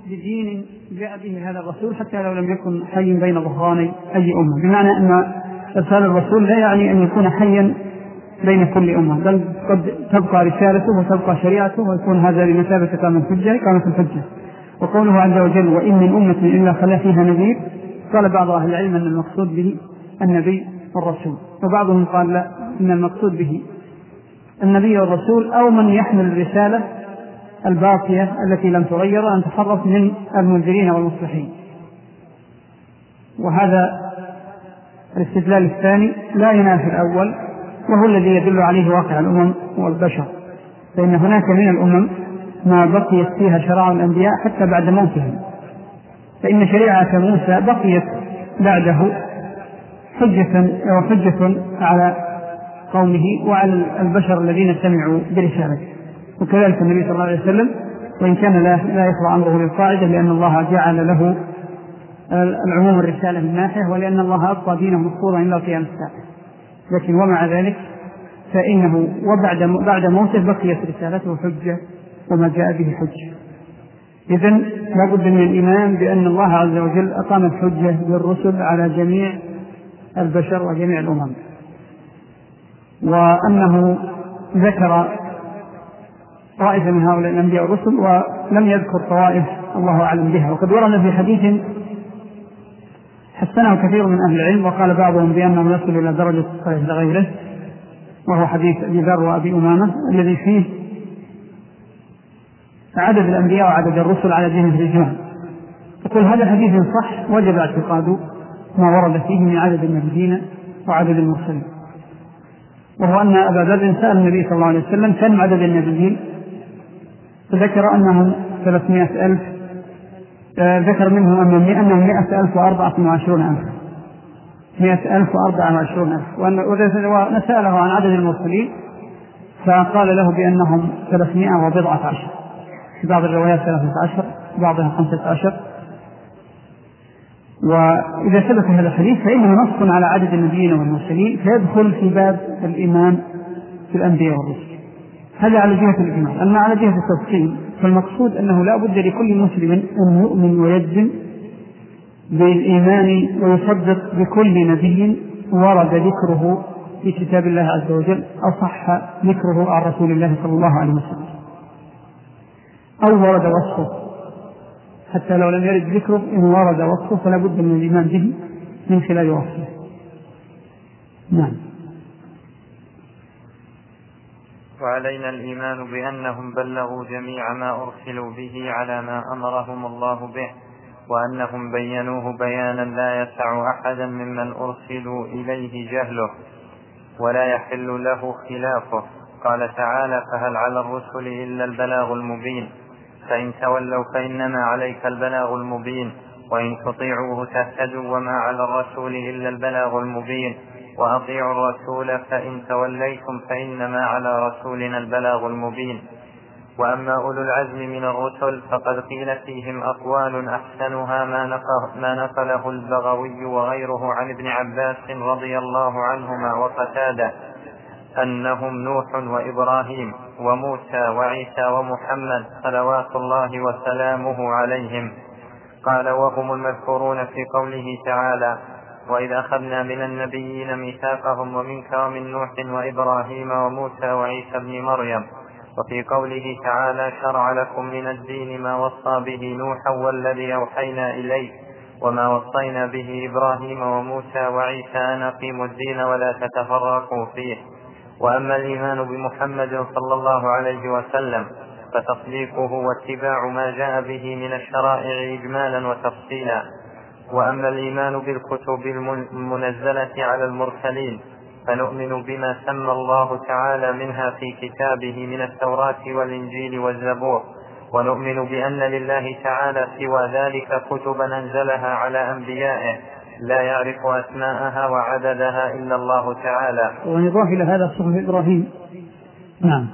بدين جاء به هذا الرسول حتى لو لم يكن حي بين ظهراني أي أمة، بمعنى أن إرسال الرسول لا يعني أن يكون حيا بين كل أمة، بل قد تبقى رسالته وتبقى شريعته ويكون هذا لمثابة كانت الحجة. وقوله عز وجل وإن من أمة إلا خلا فيها نذير، قال بعض أهل العلم أن المقصود به النبي والرسول، وبعضهم قال لا، إن المقصود به النبي والرسول أو من يحمل الرسالة الباقية التي لم تغير أن تحرف من المنذرين والمصلحين. وهذا الاستدلال الثاني لا ينافي الأول، وهو الذي يدل عليه واقع الأمم والبشر، فإن هناك من الأمم ما بقيت فيها شرائع الأنبياء حتى بعد موتهم، فإن شريعة موسى بقيت بعده حجة على قومه وعلى البشر الذين سمعوا برسالته. وكذلك النبي صلى الله عليه وسلم، وإن كان لا يخضع أمره للقاعدة، لأن الله جعل له العموم الرسالة من ناحية، ولأن الله أبقى دينه مفروضا إلى قيام الساعة، لكن ومع ذلك فإنه بعد موته بقيت رسالته حجة وما جاء به حجة. إذن لابد من الإيمان بأن الله عز وجل أقام الحجة بالرسل على جميع البشر وجميع الأمم، وأنه ذكر طائفة من هؤلاء الأنبياء والرسل ولم يذكر طوائف الله أعلم بها. وقد ورد في حديث حسنه كثير من أهل العلم، وقال بعضهم بأنه يصل إلى درجة الصحيح لغيره، وهو حديث أبي ذر وأبي أمامة الذي فيه عدد الأنبياء وعدد الرسل على جهة الإجماع. يقول هذا حديث صح وجب اعتقاد ما ورد فيه من عدد النبيين وعدد المرسلين، وهو أن أبا ذر سأل النبي صلى الله عليه وسلم كم عدد النبيين، فذكر أنهم 300,000، ذكر منهم أنهم 100,024,000 ونسأله عن عدد المرسلين فقال له بأنهم 314، في بعض الروايات 13، بعضها 15. وإذا ثبت هذا الحديث فإنه نص على عدد النبيين والمرسلين، فيدخل في باب الإيمان في الأنبياء والرسل. هذا على جهة الإيمان. أما على جهة التفصيل فالمقصود أنه لا بد لكل مسلم أن يؤمن ويجزم بالإيمان ويصدق بكل نبي ورد ذكره في كتاب الله عز وجل أو صح ذكره عن رسول الله صلى الله عليه وسلم، أو ورد وصفه، حتى لو لم يرد ذكره إن ورد وصفه فلا بد من الإيمان به من خلال وصفه. نعم. وعلينا الإيمان بأنهم بلغوا جميع ما أرسلوا به على ما أمرهم الله به، وأنهم بينوه بيانا لا يسع أحدا ممن أرسلوا إليه جهله ولا يحل له خلافه. قال تعالى فهل على الرسل إلا البلاغ المبين، فإن تولوا فإنما عليك البلاغ المبين، وإن تطيعوه تهتدوا وما على الرسول إلا البلاغ المبين، وأطيعوا الرسول فإن توليتم فإنما على رسولنا البلاغ المبين. وأما أولو العزم من الرسل فقد قيل فيهم أقوال أحسنها ما نقله البغوي وغيره عن ابن عباس رضي الله عنهما وقتادة، أنهم نوح وإبراهيم وموسى وعيسى ومحمد صلوات الله وسلامه عليهم. قال وهم المذكورون في قوله تعالى وإذ أخذنا من النبيين ميثاقهم ومنك ومن نوح وإبراهيم وموسى وعيسى ابن مريم. وفي قوله تعالى شرع لكم من الدين ما وصى به نوحا والذي أوحينا إليه وما وصينا به إبراهيم وموسى وعيسى أن أقيموا الدين ولا تتفرقوا فيه. وأما الإيمان بمحمد صلى الله عليه وسلم فتصديقه واتباع ما جاء به من الشرائع إجمالا وتفصيلا. وأما الإيمان بالكتب المنزلة على المرسلين فنؤمن بما سمى الله تعالى منها في كتابه من التوراة والإنجيل والزبور، ونؤمن بأن لله تعالى سوى ذلك كتبا أنزلها على أنبيائه لا يعرف أسماءها وعددها إلا الله تعالى. ونضاف إلى هذا صحف إبراهيم. نعم.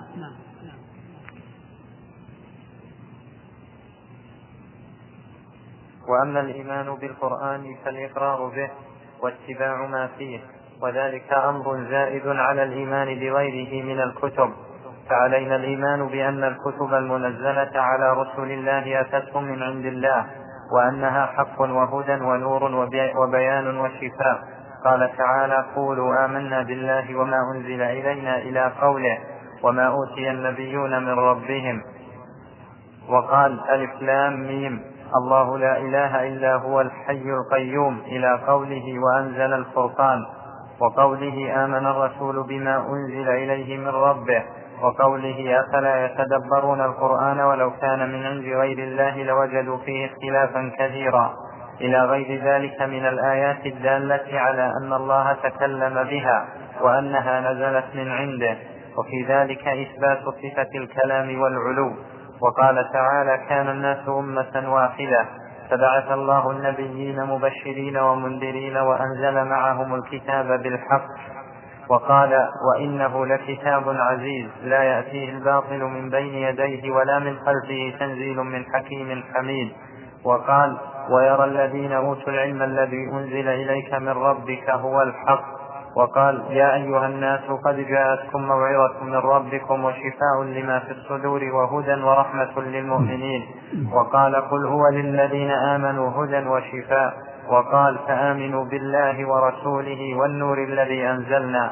وأما الإيمان بالقرآن فالإقرار به واتباع ما فيه، وذلك أمر زائد على الإيمان بغيره من الكتب. فعلينا الإيمان بأن الكتب المنزلة على رسل الله أتتهم من عند الله، وأنها حق وهدى ونور وبيان وشفاء. قال تعالى: قولوا آمنا بالله وما أنزل إلينا إلى قوله: وما أوتي النبيون من ربهم. وقال: ألف لام ميم، الله لا إله إلا هو الحي القيوم، إلى قوله: وأنزل الفرقان، وقوله: آمن الرسول بما أنزل إليه من ربه، وقوله: أفلا يتدبرون القرآن ولو كان من عند غير الله لوجدوا فيه اختلافا كثيرا، إلى غير ذلك من الآيات الدالة على أن الله تكلم بها وأنها نزلت من عنده، وفي ذلك إثبات صفة الكلام والعلو. وقال تعالى: كان الناس أمة واحدة فبعث الله النبيين مبشرين ومنذرين وأنزل معهم الكتاب بالحق. وقال: وإنه لكتاب عزيز لا يأتيه الباطل من بين يديه ولا من خلفه، تنزيل من حكيم حميد. وقال: ويرى الذين أوتوا العلم الذي أنزل إليك من ربك هو الحق. وقال: يا أيها الناس قد جاءتكم موعظة من ربكم وشفاء لما في الصدور وهدى ورحمة للمؤمنين. وقال: قل هو للذين آمنوا هدى وشفاء. وقال: فآمنوا بالله ورسوله والنور الذي أنزلنا.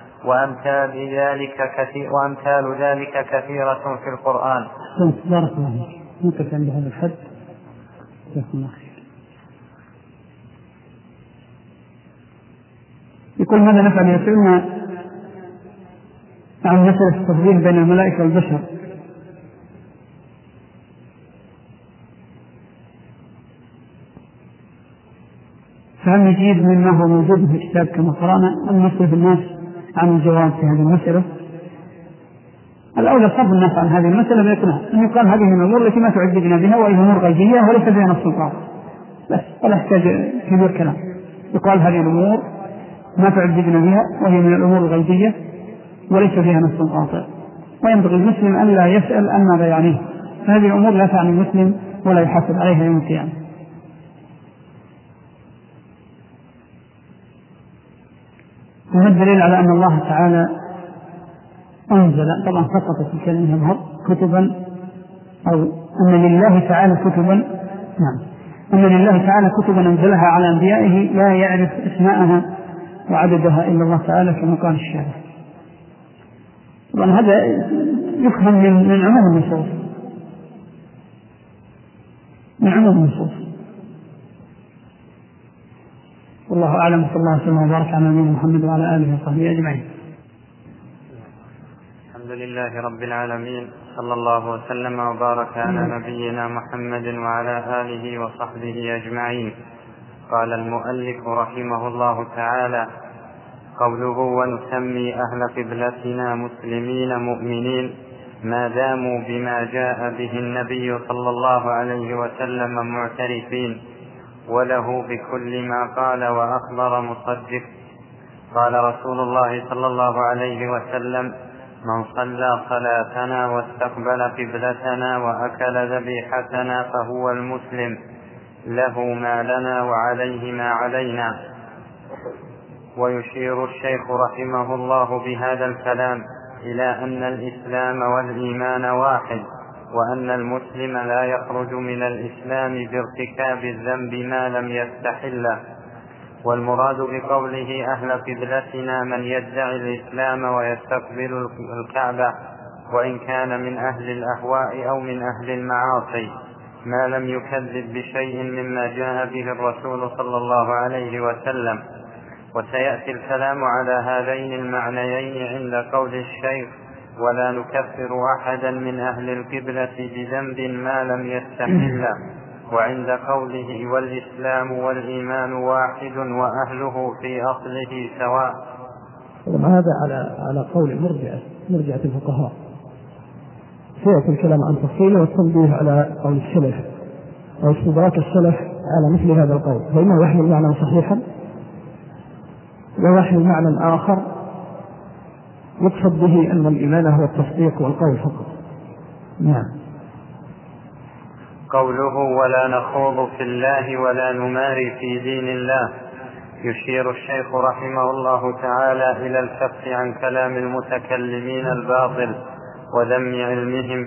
وأمثال ذلك كثيرة في القرآن. بارك الله فيك. ممكن عند هذا الحد يقول: ماذا نفعل إذا سئلنا عن مسألة التفضيل بين الملائكة والبشر؟ فهل نجيب مما هو موجود في الكتاب كما قرأنا أم نصرف الناس عن الجواب في هذه المسألة؟ الأولى صرف الناس عن هذه المسألة بيكونها أن يقال هذه الأمور التي ما تعذبنا بها وهي أمور غيبية وليس بها نص قاطع، بس ولا يحتاج كبير كلام. يقال هذه الأمور ما تعذبنا بها وهي من الأمور الغيبية وليس فيها نص قاطع، وينبغي المسلم أن لا يسأل عن ماذا يعنيه. هذه الأمور لا تعني المسلم ولا يحاسب عليها يوم القيامة. وما الدليل على أن الله تعالى أنزل، طبعا سقطت الكلمة يظهر كتبا، أو أن لله تعالى كتبا، نعم، أن لله تعالى كتبا أنزلها على أنبيائه لا يعرف اسماءها وعددها إلا الله تعالى كما قال الشاعر. طبعا هذا يفهم من عموم النصوص، من عموم النصوص. والله أعلم، صلى الله عليه وسلم وبارك على نبينا محمد وعلى آله وصحبه أجمعين. الحمد لله رب العالمين، صلى الله وسلم وبارك على نبينا محمد وعلى آله وصحبه أجمعين. قال المؤلف رحمه الله تعالى: قوله: ونسمي أهل قبلتنا مسلمين مؤمنين ما داموا بما جاء به النبي صلى الله عليه وسلم معترفين وله بكل ما قال وأخبر مصدق. قال رسول الله صلى الله عليه وسلم: من صلى صلاتنا واستقبل قبلتنا وأكل ذبيحتنا فهو المسلم، له ما لنا وعليه ما علينا. ويشير الشيخ رحمه الله بهذا الكلام إلى أن الإسلام والإيمان واحد، وأن المسلم لا يخرج من الإسلام بارتكاب الذنب ما لم يستحله. والمراد بقوله أهل قبلتنا من يدعي الإسلام ويستقبل الكعبة، وإن كان من أهل الأهواء أو من أهل المعاصي، ما لم يكذب بشيء مما جاء به الرسول صلى الله عليه وسلم. وسيأتي الكلام على هذين المعنيين عند قول الشيخ: ولا نكفر أحدا من أهل القبلة بذنب ما لم يستحله، وعند قوله: والإسلام والإيمان واحد وأهله في أصله سواء. هذا على قول مرجعة الفقهاء. سيأتي الكلام عن تفصيله والتنبيه على قول السلف أو استدراك السلف على مثل هذا القول، فإنه يحمل معنى صحيحا ويحمل معنى آخر يقصد به أن الإيمان هو التصديق والقول فقط. نعم. قوله: ولا نخوض في الله ولا نماري في دين الله، يشير الشيخ رحمه الله تعالى إلى الكف عن كلام المتكلمين الباطل وذم علمهم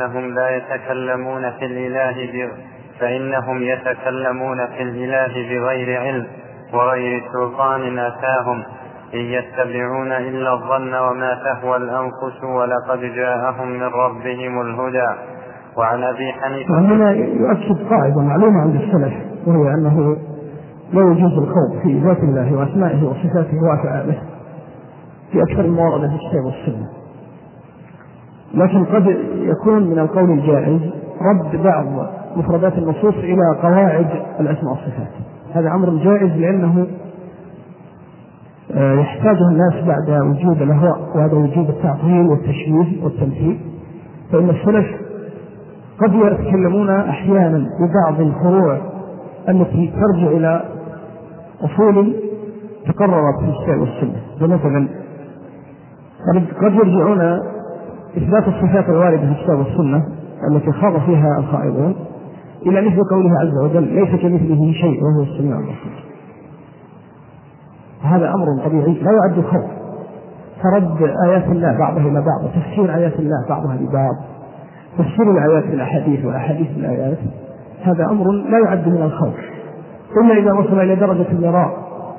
فإنهم يتكلمون في الإله بغير علم وغير سلطان أتاهم، إن يتبعون إلا الظن وما تهوى الأنفس ولقد جاءهم من ربهم الهدى. وعن أبي حنيفة. وهنا يؤكد قاعدة معلومة عند السلف، وهي أنه لا يجوز الخوض في ذات الله وأسمائه وصفاته وأفعاله في أكثر المواردة في الكتاب والسنة، لكن قد يكون من القول الجائز رد بعض مفردات النصوص إلى قواعد الأسماء والصفات. هذا أمر جائز لأنه يحتاجه الناس بعد وجود الأهواء وهذا وجود التعطيل والتشبيه والتمثيل. فإن السلف قد يتكلمون أحيانا ببعض الفروع التي ترجع إلى أصول تقررت في الكتاب والسنة، فمثلا قد يرجعون إثبات الصفات الواردة في الكتاب والسنة التي خاض فيها الخائضون إلى مثل قوله عز وجل ليس كمثله شيء وهو السميع البصير. هذا أمر طبيعي لا يعد خوف، فرد آيات الله بعضها إلى بعض، وتفسير آيات الله بعضها لبعض، تفسير الآيات بالأحاديث والأحاديث بالآيات، هذا أمر لا يعد من الخوف إلا إذا وصل إلى درجة المراء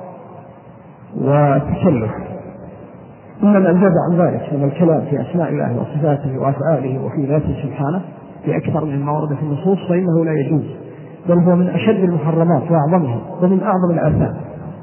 والتكلف. إنما الزاد عن ذلك من الكلام في أسماء الله وصفاته وأفعاله وفي ذاته سبحانه بأكثر من ما ورد في النصوص فإنه لا يجوز، بل هو من أشد المحرمات وأعظمها ومن أعظم الآثام.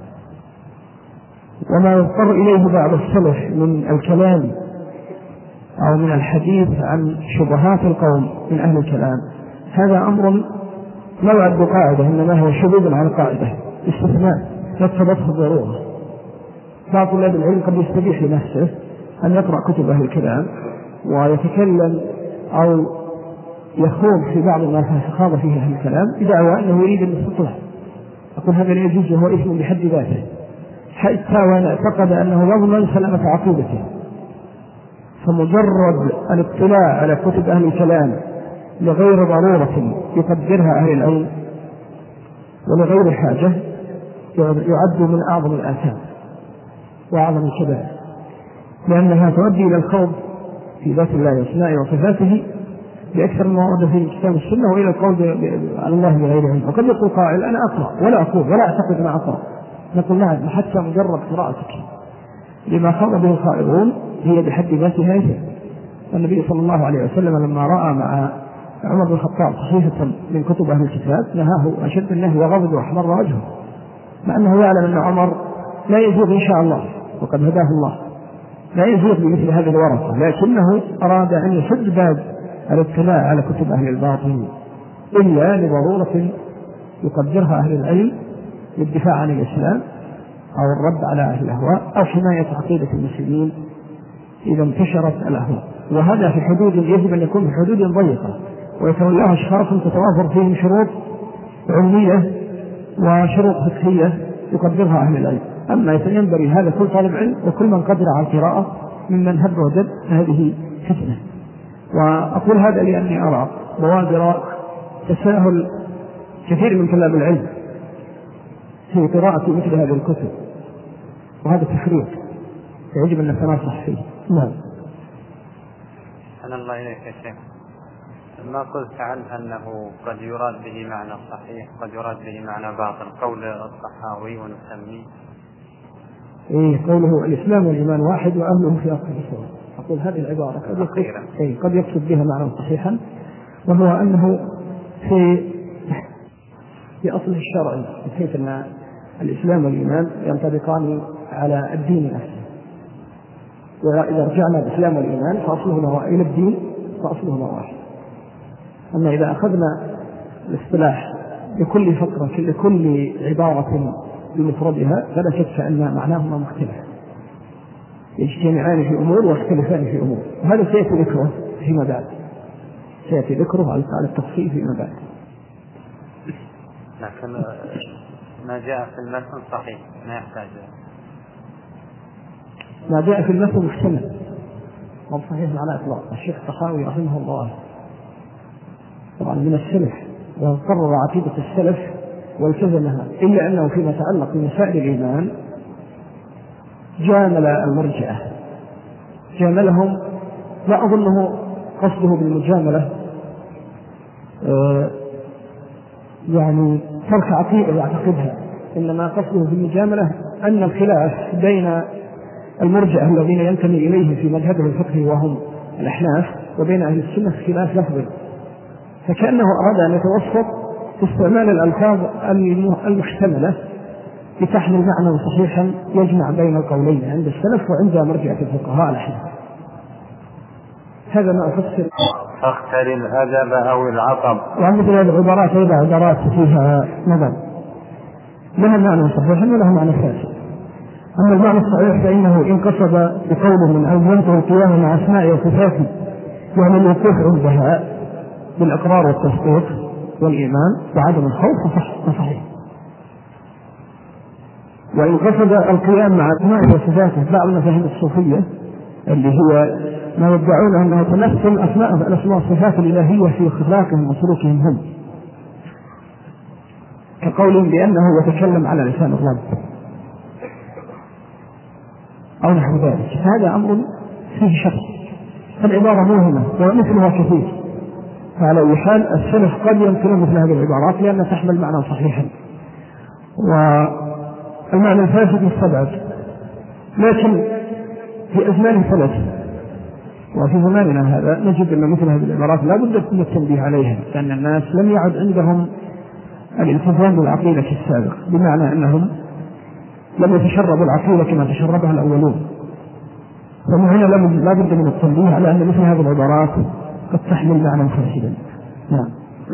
وما يضطر إليه بعض السلف من الكلام أو من الحديث عن شبهات القوم من أهل الكلام، هذا أمر لا يعد قاعدة، إنما هو شذوذ عن قاعدة، استثناء يقتضته الضرورة. بعض طلاب العلم قد يستبيح لنفسه أن يقرأ كتب أهل الكلام ويتكلم أو يخوض في بعض ما خاض فيه أهل الكلام بدعوى أنه يريد الاستطلاع. أقول هذا لا يجوز وهو إثم بحد ذاته، حتى وأن اعتقد أنه يضمن سلامة عقيدته. فمجرد الاطلاع على كتب أهل الكلام لغير ضرورة يقدرها أهل العلم ولغير حاجة يعد من أعظم الآثام وأعظم الكبائر، لأنها تؤدي إلى الخوض في ذات الله وأسمائه وصفاته بأكثر ما ورد في الكتاب والسنة، وإلى القول على الله بغير علم. وقد يقول قائل أنا أقرأ ولا أقول ولا أعتقد ما أقرأ، نقول نعم، حتى مجرد قراءتك لما خاض به الخائضون هي بحد ذاتها إثم. النبي صلى الله عليه وسلم لما رأى مع عمر بن الخطاب صحيفة من كتب أهل الكتاب نهاه أشد النهي وغضب وأحمر وجهه، مع أنه يعلم أن عمر لا يزيغ إن شاء الله وقد هداه الله، لا يزيغ بمثل هذه الورقة، لكنه أراد أن يسد باب الاطلاع على كتب أهل الباطل إلا لضرورة يقدرها أهل العلم للدفاع عن الإسلام أو الرد على أهل الأهواء أو حماية عقيدة المسلمين إذا انتشرت الأهواء. وهذا في حدود يجب أن يكون في حدود ضيقة، ويتولاه أشخاص تتوافر فيهم شروط علمية وشروط فقهية يقدرها أهل العلم. أما ينبغي هذا كل طالب علم وكل من قدر على القراءة ممن هب ودب، هذه فتنة. وأقول هذا لأني أرى بوادر تساهل كثير من طلاب العلم في قراءة مثل هذه الكتب، وهذا تفريط يجب أن نتناصح فيه. نعم. أنا الله إليك يا شيخ، ما قلت عنه أنه قد يراد به معنى صحيح قد يراد به معنى باطل، قول الصحاوي ونسميه قوله الإسلام والإيمان واحد وأهله في أصله سواء. أقول هذه العبارة قد يقصد بها معنى صحيحا، وهو أنه في أصل الشرع، بحيث أن الإسلام والإيمان ينطبقان على الدين نفسه، وإذا رجعنا الإسلام والإيمان فأصلهما إلى الدين فأصلهما واحد. أما إذا أخذنا الاصطلاح لكل فقرة لكل عبارة بمفردها فلا شك أن معناهما مختلف، يجتمعان في أمور ويختلفان في أمور، وهذا سيأتي ذكره فيما بعد، سيأتي ذكره على التفصيل فيما بعد. لكن ما جاء في المتن صحيح، ما يحتاج. ما جاء في المتن محتمل، ما صحيح على إطلاق. الشيخ الطحاوي رحمه الله طبعا من السلف وقرر عقيدة السلف والتزمها، إلا أنه فيما يتعلق بمسائل الإيمان جامل المرجئة، جاملهم لا أظنه قصده بالمجاملة يعني ترك عقيدة يعتقدها، إنما قصده بالمجاملة أن الخلاف بين المرجئة الذين ينتمي إليهم في مذهبه الفقهي وهم الأحناف وبين أهل السنة خلاف لفظي، فكأنه أراد أن يتوسط في استعمال الألفاظ المحتملة لتحمل معنى صحيحا يجمع بين القولين عند السلف وعند مرجئة الفقهاء الأحناف. هذا ما أفسر فاختر الأدب أو العطب. ومثل هذه العبارات أيضا عبارات فيها نظر، لها معنى صحيح ولها معنى فاسد. أما المعنى الصحيح فإنه إن قصد بقوله من ألزمته القيام مع أسماء وصفاته يعني الوقوف عندها بالإقرار والتصديق والإيمان وعدم الخوف فصحيح. وإن قصد القيام مع أسماء وصفاته بعض المفاهيم الصوفية اللي هي ما يدعون أنها تمثل الأسماء والصفات الإلهية في أخلاقهم وسلوكهم هم، كقولهم بأنه يتكلم على لسان الرب أو نحو ذلك، هذا أمر فيه شك، فالعبارة موهمة ومثلها كثير. فعلى أي حال السلف قد ينكرون مثل هذه العبارات لأنها تحمل معنى صحيحا، والمعنى الفاسد مستبعد. لكن في أزمان ثلاث وفي زماننا هذا نجد أن مثل هذه العبارات لا بد من التنبيه عليها، لأن الناس لم يعد عندهم الالتزام بالعقيدة السابق، بمعنى أنهم لم يتشربوا العقيدة كما تشربها الأولون. فمن هنا لا بد من التنبيه على أن مثل هذه العبارات قد تحمل معنى فاسدا. نعم.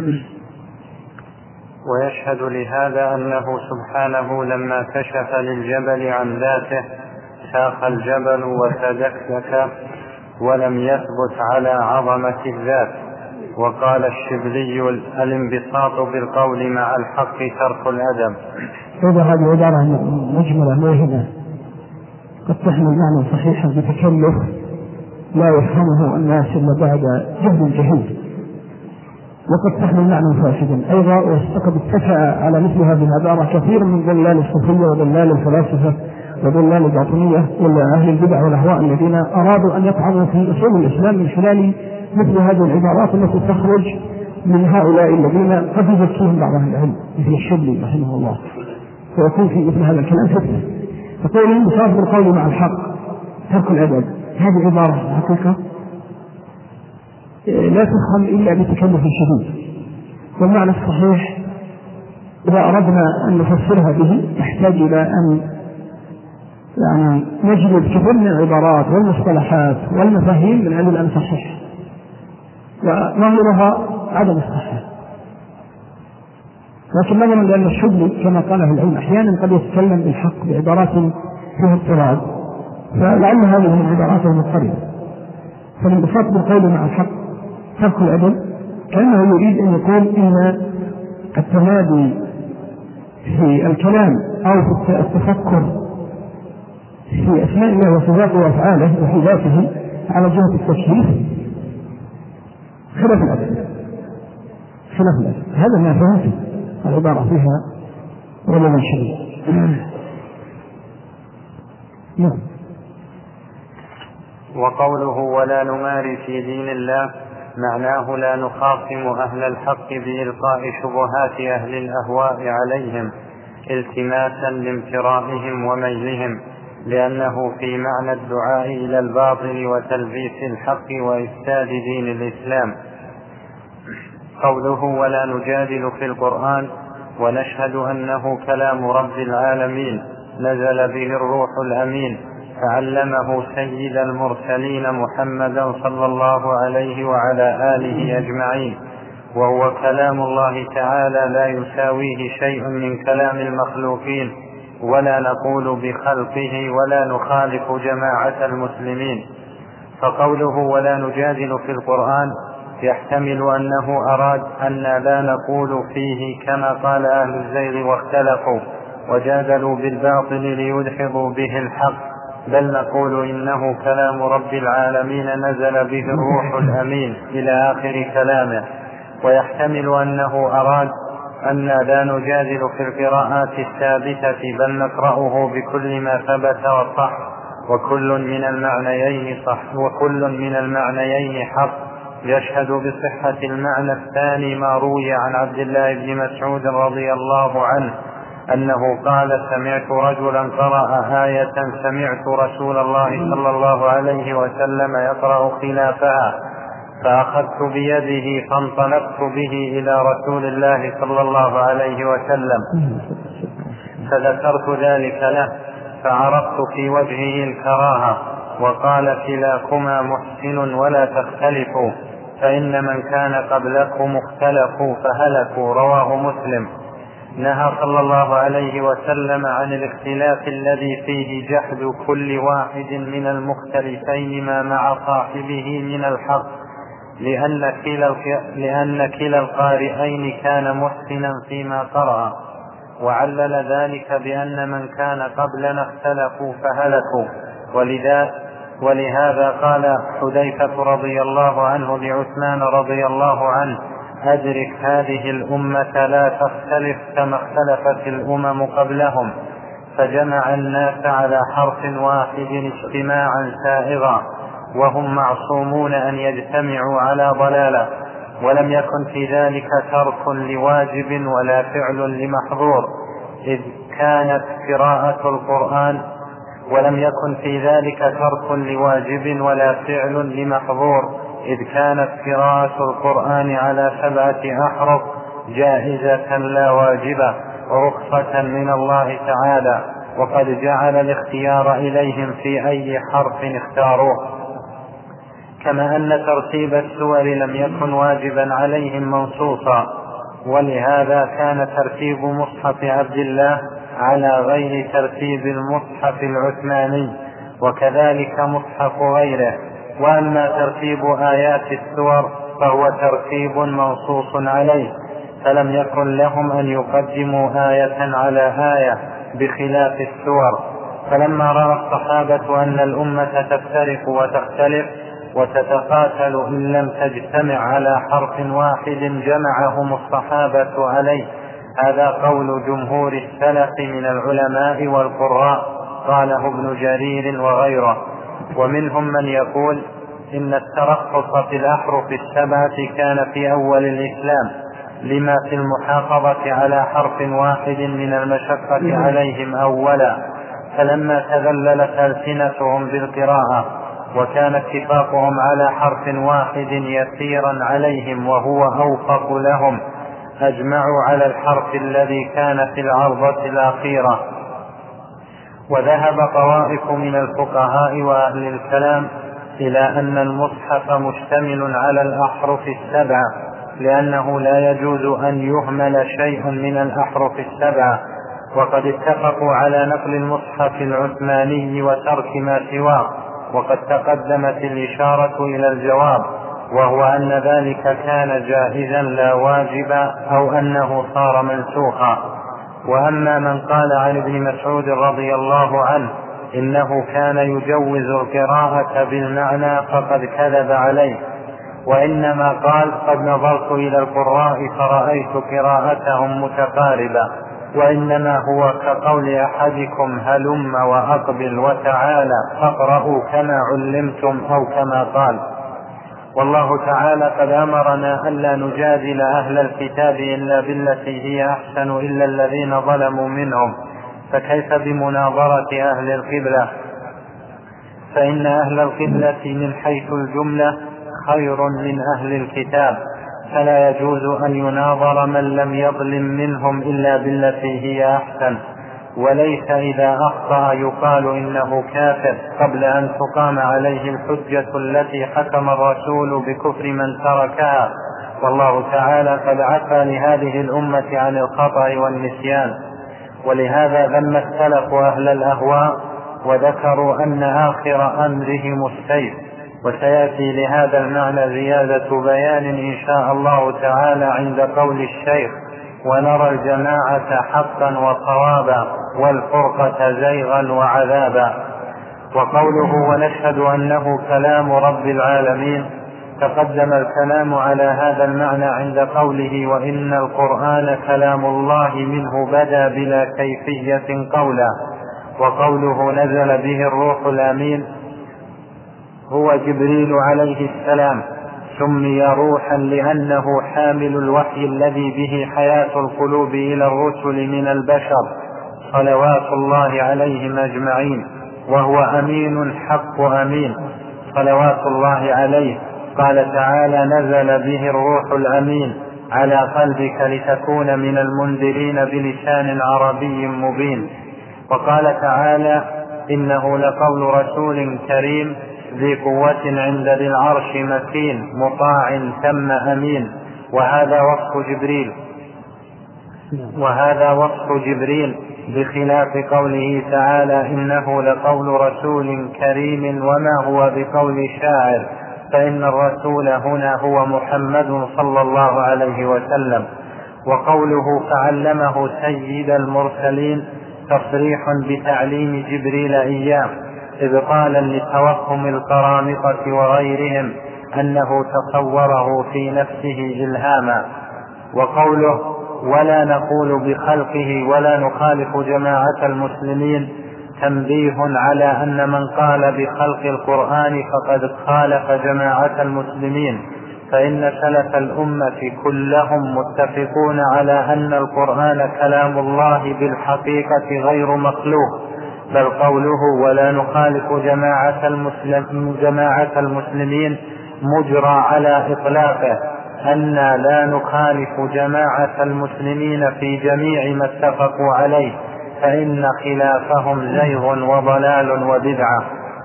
ويشهد لهذا أنه سبحانه لما كشف للجبل عن ذاته ساق الجبل وتدكك ولم يثبت على عظمة الذات. وقال الشبلي الانبساط بالقول مع الحق ترك الأدب. هذه عبارة مجملة موهمة قد تحمل معنى صحيحا بتكلف لا يفهمه الناس إلا بعد جهد جهيد، وقد تحمل معنى فاسدا أيضا. وقد اتفق على مثل هذه العبارة كثير من ضلال الصوفية وضلال الفلاسفة وضلال الباطنية وأهل البدع والأهواء الذين أرادوا أن يطعنوا في أصول الإسلام من خلال مثل هذه العبارات التي تخرج من هؤلاء الذين قد يزكيهم بعض أهل العلم مثل الشبلي رحمه الله، فيكون في مثل هذا الكلام فتنة. فقولهم بصاحب القول مع الحق ترك الأدب، هذه عبارة حقيقة لا تفهم إلا بتكلف شديد. والمعنى الصحيح إذا أردنا أن نفسرها به نحتاج إلى أن نجلب كثير من العبارات والمصطلحات والمفاهيم من أجل أن تصح، وظاهرها عدم الصحة. لكن نظرا لأن الشبلي كما قاله العلم أحيانا قد يتكلم بالحق بعبارات فيها اضطراب، فلعل هذه من عباراته المضطربة. فالانبساط بالقول مع الحق ترك الأدب كأنه يريد أن يقول إن التمادي في الكلام أو في التفكر في أسماء الله وصفاته وأفعاله وفي ذاته على جهة التشريف خلاف الأدب. هذا ما فهمت العبارة فيها غلبا شديد. نعم. وقوله ولا نماري في دين الله معناه لا نخاصم أهل الحق بإلقاء شبهات أهل الأهواء عليهم التماسا لامترائهم وميلهم، لأنه في معنى الدعاء إلى الباطل وتلبيس الحق وإفساد دين الإسلام. قوله ولا نجادل في القرآن ونشهد أنه كلام رب العالمين نزل به الروح الأمين فعلمه سيد المرسلين محمدا صلى الله عليه وعلى آله أجمعين، وهو كلام الله تعالى لا يساويه شيء من كلام المخلوقين، ولا نقول بخلقه ولا نخالف جماعة المسلمين. فقوله ولا نجادل في القرآن يحتمل أنه أراد أن لا نقول فيه كما قال أهل الزيغ واختلفوا وجادلوا بالباطل ليدحضوا به الحق، بل نقول إنه كلام رب العالمين نزل به الروح الأمين إلى آخر كلامه. ويحتمل أنه أراد أن لا نجادل في القراءات الثابتة بل نقرأه بكل ما ثبت وصح وكل من المعنيين حق. يشهد بصحة المعنى الثاني ما روي عن عبد الله بن مسعود رضي الله عنه أنه قال: سمعت رجلا قرأ آية سمعت رسول الله صلى الله عليه وسلم يقرأ خلافها، فأخذت بيده فانطلقت به إلى رسول الله صلى الله عليه وسلم فذكرت ذلك له، فعرفت في وجهه الكراهة، وقال: كلاكما محسن ولا تختلفوا، فإن من كان قبلكم اختلفوا فهلكوا. رواه مسلم. نهى صلى الله عليه وسلم عن الاختلاف الذي فيه جحد كل واحد من المختلفين ما مع صاحبه من الحق، لأن كلا القارئين كان محسنا فيما قرأ، وعلل ذلك بأن من كان قبلنا اختلفوا فهلكوا. ولهذا قال حذيفة رضي الله عنه لعثمان رضي الله عنه: أدرك هذه الأمة لا تختلف كما اختلفت الأمم قبلهم. فجمع الناس على حرف واحد اجتماعا سائغا، وهم معصومون أن يجتمعوا على ضلالة، ولم يكن في ذلك ترك لواجب ولا فعل لمحظور، إذ كانت قراءة القرآن إذ كانت قراءة القرآن على 7 أحرف جائزة لا واجبة، رخصة من الله تعالى، وقد جعل الاختيار إليهم في أي حرف اختاروه. كما أن ترتيب السور لم يكن واجبا عليهم منصوصا، ولهذا كان ترتيب مصحف عبد الله على غير ترتيب المصحف العثماني، وكذلك مصحف غيره. وأما ترتيب آيات السور فهو ترتيب منصوص عليه، فلم يكن لهم أن يقدموا آية على آية بخلاف السور. فلما رأى الصحابة أن الأمة تفترق وتختلف وتتقاتل إن لم تجتمع على حرف واحد جمعهم الصحابة عليه. هذا قول جمهور السلف من العلماء والقراء، قاله ابن جرير وغيره. ومنهم من يقول إن الترخص في الأحرف 7 كان في أول الإسلام، لما في المحافظة على حرف واحد من المشقة عليهم أولا، فلما تذللت ألسنتهم بالقراءة وكان اتفاقهم على حرف واحد يسيرا عليهم وهو أوفق لهم، أجمعوا على الحرف الذي كان في العرضة الأخيرة. وذهب طوائف من الفقهاء وأهل الكلام إلى أن المصحف مشتمل على الأحرف 7، لأنه لا يجوز أن يهمل شيء من الأحرف 7، وقد اتفقوا على نقل المصحف العثماني وترك ما سواه، وقد تقدمت الإشارة إلى الجواب، وهو أن ذلك كان جائزا لا واجبا، أو أنه صار منسوخا. وأما من قال عن ابن مسعود رضي الله عنه إنه كان يجوز القراءة بالمعنى فقد كذب عليه، وإنما قال: قد نظرت إلى القراء فرأيت قراءتهم متقاربة، وإنما هو كقول أحدكم هلم وأقبل وتعالى فاقرأوا كما علمتم، أو كما قال. والله تعالى قد أمرنا ألا نجادل أهل الكتاب إلا بالتي هي أحسن إلا الذين ظلموا منهم، فكيف بمناظرة أهل القبلة؟ فإن أهل القبلة من حيث الجملة خير من أهل الكتاب، فلا يجوز أن يناظر من لم يظلم منهم إلا بالتي هي أحسن. وليس إذا أخطأ يقال إنه كافر قبل أن تقام عليه الحجة التي حكم الرسول بكفر من تركها، والله تعالى قد عفى لهذه الأمة عن الخطأ والنسيان. ولهذا ذم السلف أهل الأهواء وذكروا أن آخر أمرهم السيف. وسيأتي لهذا المعنى زيادة بيان إن شاء الله تعالى عند قول الشيخ: ونرى الجماعة حقا وصوابا والفرقة زيغا وعذابا. وقوله ونشهد أنه كلام رب العالمين، تقدم الكلام على هذا المعنى عند قوله: وإن القرآن كلام الله منه بدا بلا كيفية قولا. وقوله نزل به الروح الأمين هو جبريل عليه السلام، سمي روحا لأنه حامل الوحي الذي به حياة القلوب إلى الرسل من البشر صلوات الله عليهم أجمعين، وهو أمين حق أمين صلوات الله عليه. قال تعالى نزل به الروح الأمين على قلبك لتكون من المنذرين بلسان عربي مبين. وقال تعالى إنه لقول رسول كريم ذي قوة عند ذي العرش مكين مطاع ثم أمين. وهذا وصف جبريل بخلاف قوله تعالى إنه لقول رسول كريم وما هو بقول شاعر، فإن الرسول هنا هو محمد صلى الله عليه وسلم. وقوله فعلمه سيد المرسلين تصريح بتعليم جبريل إياه إبطالا لتوهم القرامطة وغيرهم أنه تصوره في نفسه إلهاما. وقوله ولا نقول بخلقه ولا نخالف جماعة المسلمين تنبيه على أن من قال بخلق القرآن فقد خالف جماعة المسلمين، فإن سلف الأمة كلهم متفقون على أن القرآن كلام الله بالحقيقة غير مخلوق، بل قوله ولا نخالف جماعة المسلمين مجرى على إطلاقه أن لا نخالف جماعة المسلمين في جميع ما اتفقوا عليه، فإن خلافهم زيغ وضلال وبدعة.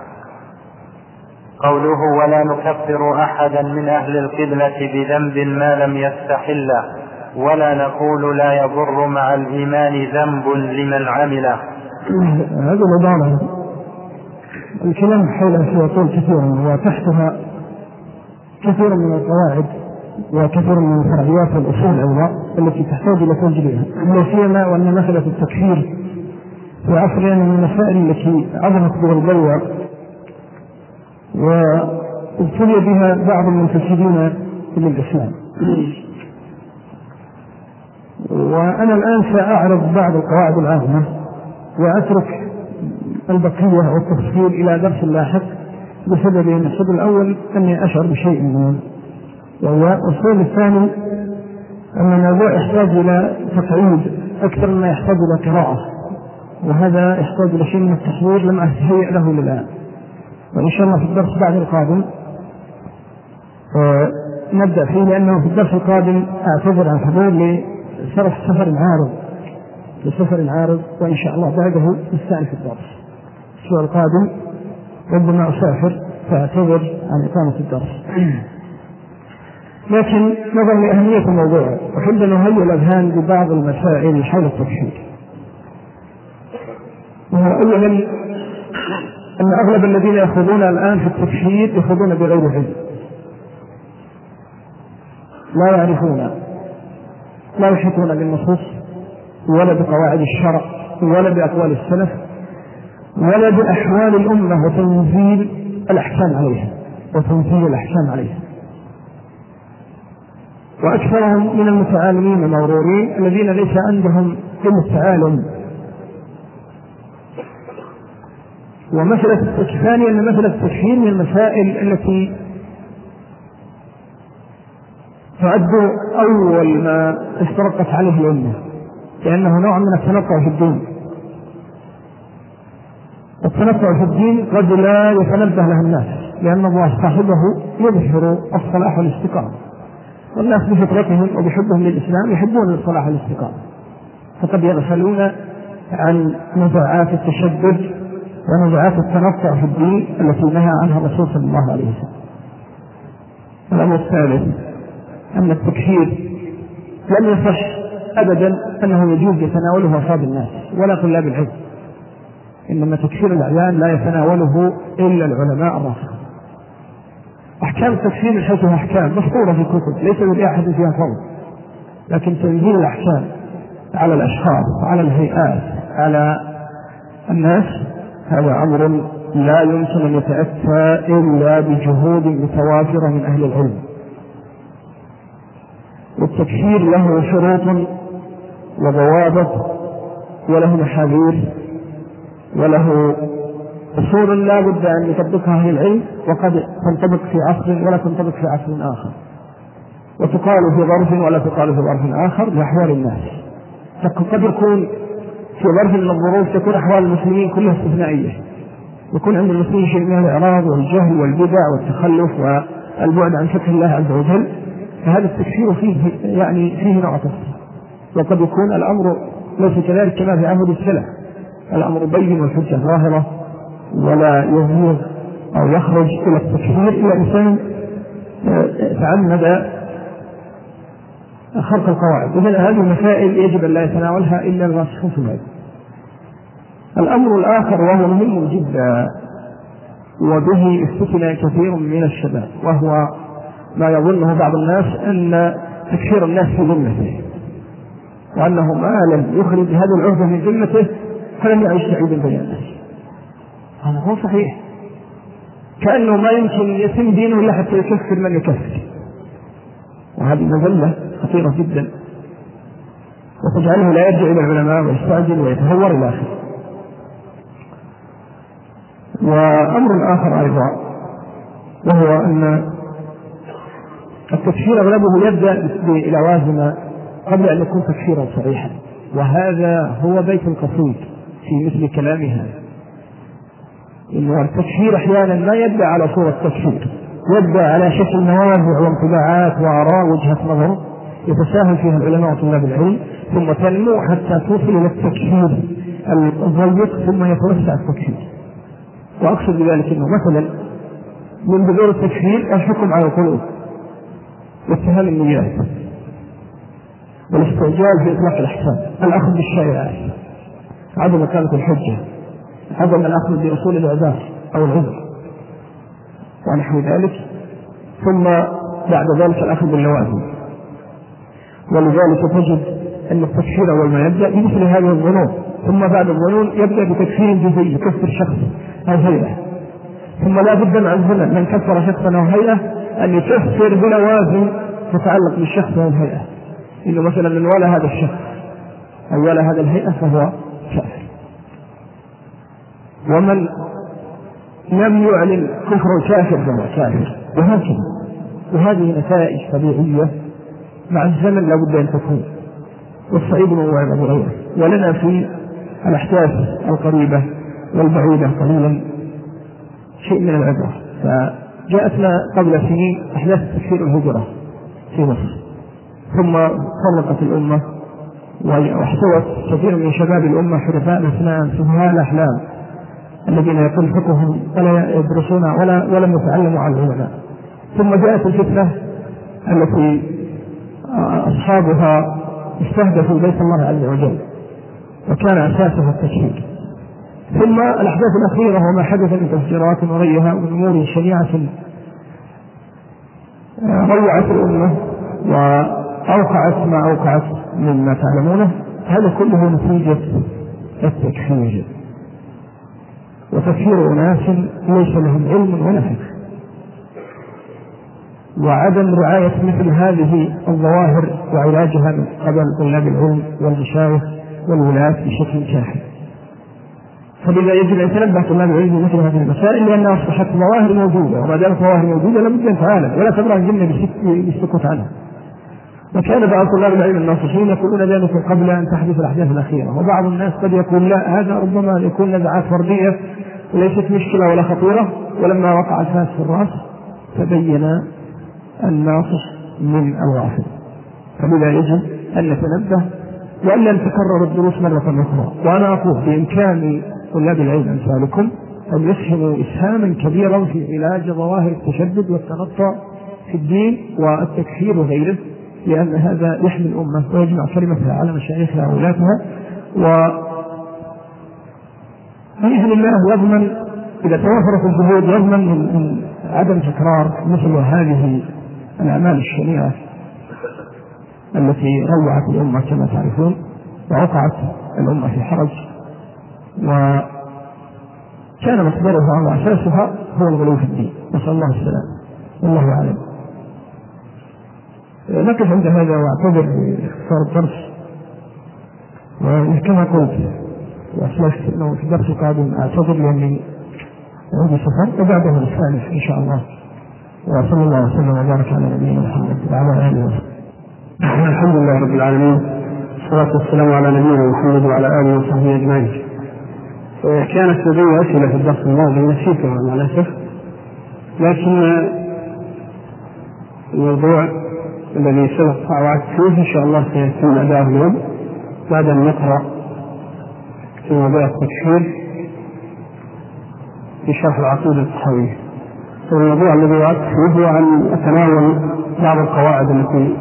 قوله ولا نكفر أحدا من أهل القبلة بذنب ما لم يستحله، ولا نقول لا يضر مع الإيمان ذنب لمن عمله. هذا العبارة الكلام حولها سيطول كثيرا، وتحتها كثير من القواعد وكثير من الفرعيات والأصول أيضا التي تحتاج إلى تجريها، لا سيما وأن مسألة التكفير في عصرنا من المسائل التي عظمت بها البلوى وابتلي بها بعض المنتسبين للإسلام. وأنا الآن سأعرض بعض القواعد العامة وأترك البقية والتفصيل إلى درس لاحق، بسببين: السبب الأول أني أشعر بشيء منه، والسبب الثاني أن الموضوع يحتاج إلى تقعيد أكثر مما يحتاج إلى قراءة، وهذا يحتاج إلى شيء من التحضير لم أتهيأ له للآن. وإن شاء الله في الدرس بعد القادم نبدأ فيه، لأنه في الدرس القادم أعتذر عن حضور لصرف لسفر عارض، وإن شاء الله بعده نستأنف الدرس. الأسبوع القادم ربما أسافر فأعتذر عن إقامة الدرس. لكن نظرا لأهمية الموضوع أحب أن نهيئ الأذهان ببعض المسائل حول التكفير. أولا أن أغلب الذين يخوضون الآن في التكفير يخوضون بغير علم، لا يعرفون، لا يحيطون بالنصوص ولا بقواعد الشرع ولا بأقوال السلف ولا بأحوال الأمة وتنزيل الأحكام عليها وأكثرهم من المتعالمين المغرورين الذين ليس عندهم علم التعالم. ومسألة الثانية أن مسألة التكفير من المسائل التي تعد أول ما استرقت عليه الأمة، لأنه نوع من التنطع في الدين. التنطع في الدين قد لا يتنبه له الناس، لأن الله صاحبه يظهر الصلاح والاستقامة، والناس بفطرتهم وبحبهم للإسلام يحبون الصلاح والاستقامة، فقد يغفلون عن نزاعات التشدد ونزاعات التنطع في الدين التي نهى عنها الرسول صلى الله عليه وسلم. الأمر الثالث أن التكفير لم يصح أبدا أنه يجوز يتناوله أصحاب الناس ولا طلاب العلم، إنما تكفير الأعيان لا يتناوله إلا العلماء الراسخون. أحكام التكفير حيثها أحكام مسطورة في الكتب ليس لأحد فيها فضل، لكن تنزيل الأحكام على الأشخاص على الهيئات على الناس هذا أمر لا يمكن أن يتأتى إلا بجهود متوافرة من أهل العلم. والتكفير له شروط وضوابط وله محاذير وله أصول لا بد أن يطبقها أهل العلم، وقد تنطبق في عصر ولا تنطبق في عصر آخر، وتقال في ظرف ولا تقال في ظرف آخر لأحوال الناس. فقد يكون في ظرف من الظروف تكون أحوال المسلمين كلها استثنائية، يكون عند المسلمين شيء من الإعراض والجهل والبدع والتخلف والبعد عن فقه الله عز وجل، فهذا التكفير فيه نوع تفصيل. وقد يكون الأمر ليس كذلك كما في عهد السلف، الأمر بين والحجة ظاهرة ولا يغيظ أو يخرج إلى التكفير إلا إنسان تعمد خرق القواعد. إذن هذه المسائل يجب أن لا يتناولها إلا الراسخون في العلم. الأمر الآخر وهو مهم جدا وبه استثنى كثير من الشباب، وهو ما يظنه بعض الناس أن تكفير الناس في ذمته، وأنه ما لم يخرج هذه العهدة من ذمته فلم يعيش سعيدا بين الناس. هذا هو صحيح، كأنه ما يمكن يتم دينه إلا حتى يكفر من يكفر، وهذه مذلة خطيرة جدا وتجعله لا يرجع إلى العلماء ويستعجل ويتهور إلى آخره. وأمر آخر أيضا وهو أن التكفير أغلبه يبدأ بلوازم قبل أن يكون تكفيرا صريحا، وهذا هو بيت القصيد في مثل كلام هذا، إن التكفير أحيانا ما يبدأ على صورة تكفير، يبدأ على شكل نوازع وانطباعات وآراء وجهة نظر يتساهل فيها العلماء وطلاب العلم، ثم تنمو حتى توصل إلى التكفير الضيق ثم يتوسع التكفير. وأقصد بذلك أنه مثلا من بذور التكفير الحكم على القلوب واتهام النيات والاستعجال في إطلاق الأحكام، الأخذ بالشائعات، عدم إقامة الحجة، عدم الأخذ بأصول الإعذار أو العذر ونحو ذلك، ثم بعد ذلك الأخذ باللوازم. ولذلك تجد أن التكفير أول ما يبدأ بمثل هذه الظنون، ثم بعد الظنون يبدأ بتكفير جزئي يكفر شخص أو هيئة، ثم لا بد مع الزمن من كفر شخصا أو هيئة أن يكفر بلوازم تتعلق بالشخص أو الهيئة، إنه مثلا من ولا هذا الشخص أو ولا هذا الهيئة فهو كافر، ومن لم يعلن كفر الكافر فهو كافر، وهكذا. وهذه نتائج طبيعية مع الزمن لا بد أن تكون، والصعيد موعظة بغيره. ولنا في الأحداث القريبة والبعيدة قليلا شيء من العبرة. فجاءتنا قبل سنين أحداث تكفير الهجرة في مصر، ثم فرقت الأمة واحتوت كثير من شباب الأمة حرفاء الأسنان سفهاء الأحلام الذين يقل فقههم ولا يدرسون ولم يتعلموا عن العلماء. ثم جاءت الفتنة التي أصحابها استهدفوا بيت الله عز وجل وكان أساسها التكفير. ثم الأحداث الأخيرة وما حدث من تفجيرات وغيرها وأمور شنيعة روعت الأمة وأوقعت ما أوقعت مما تعلمونه، هذا كله نتيجة التكفير، وتكفير أناس ليس لهم علم ولا فقه، وعدم رعاية مثل هذه الظواهر وعلاجها من قبل طلاب العلم والمشايخ والولاة بشكل كافي. فلذا يجب أن يتنبه طلاب العلم مثل هذه المسائل، لأنها أصبحت ظواهر موجودة، وما دامت ظواهر موجودة لابد أن تعالج ولا تبرع الجنة بالسكوت عنها. وكان بعض طلاب العلم الناصحين يقولون ذلك قبل أن تحدث الأحداث الأخيرة، وبعض الناس قد يقول لا، هذا ربما يكون نزعات فردية وليست مشكلة ولا خطيرة، ولما وقع الفاس في الرأس تبين الناصح من الغافل. فلذا يجب أن نتنبه وألا نتكرر الدروس مرة أخرى. وأنا أقول بإمكان طلاب العلم أمثالكم أن يسهموا إسهاما كبيرا في علاج ظواهر التشدد والتنطع في الدين والتكفير وغيره، لأن هذا يحمي الأمة ويجمع كلمتها على مشايخها وولاتها. بإذن الله يضمن إذا توفرت الجهود يضمن من عدم تكرار مثل هذه الأعمال الشنيعة التي روعت الأمة كما تعرفون ووقعت الأمة في حرج، وكان مصدرها وأساسها هو الغلو في الدين، نسأل الله السلام، والله أعلم. نقف عند هذا واعتذر باختصار الدرس، وكما قلت وأسلفت أنه في الدرس القادم أعتذر لأني عندي سفر، وبعده الثالث إن شاء الله. وصلى الله وسلم وبارك على نبينا محمد وعلى آله وصحبه. الحمد لله رب العالمين، والصلاة والسلام على نبينا محمد وعلى آله وصحبه أجمعين. كانت لدي أسئلة في الدرس الماضي نسيتها مع الأسف، لكن الموضوع الذي سبق وعدت فيه إن شاء الله سيتم أداؤه اليوم بعد أن نقرأ في موضوع التكفير في شرح العقيدة الطحاوية. الموضوع الذي وعدت فيه هو أن أتناول بعض القواعد التي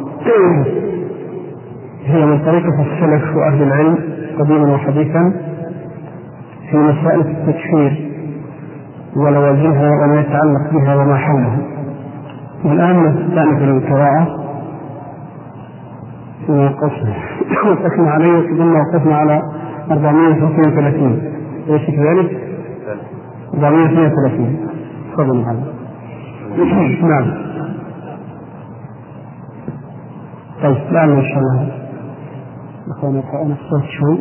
هي من طريقة السلف وأهل العلم قديما وحديثا في مسائل التكفير ولوازمها وما يتعلق بها وما حولها. والآن نستأنف القراءة فيما وقفنا عليه، وقدمنا وقفنا على 432. ليس كذلك؟ 432. تفضل معنا. نعم. طيب الآن إن شاء الله أخوانا يقرأون الصوت شوي.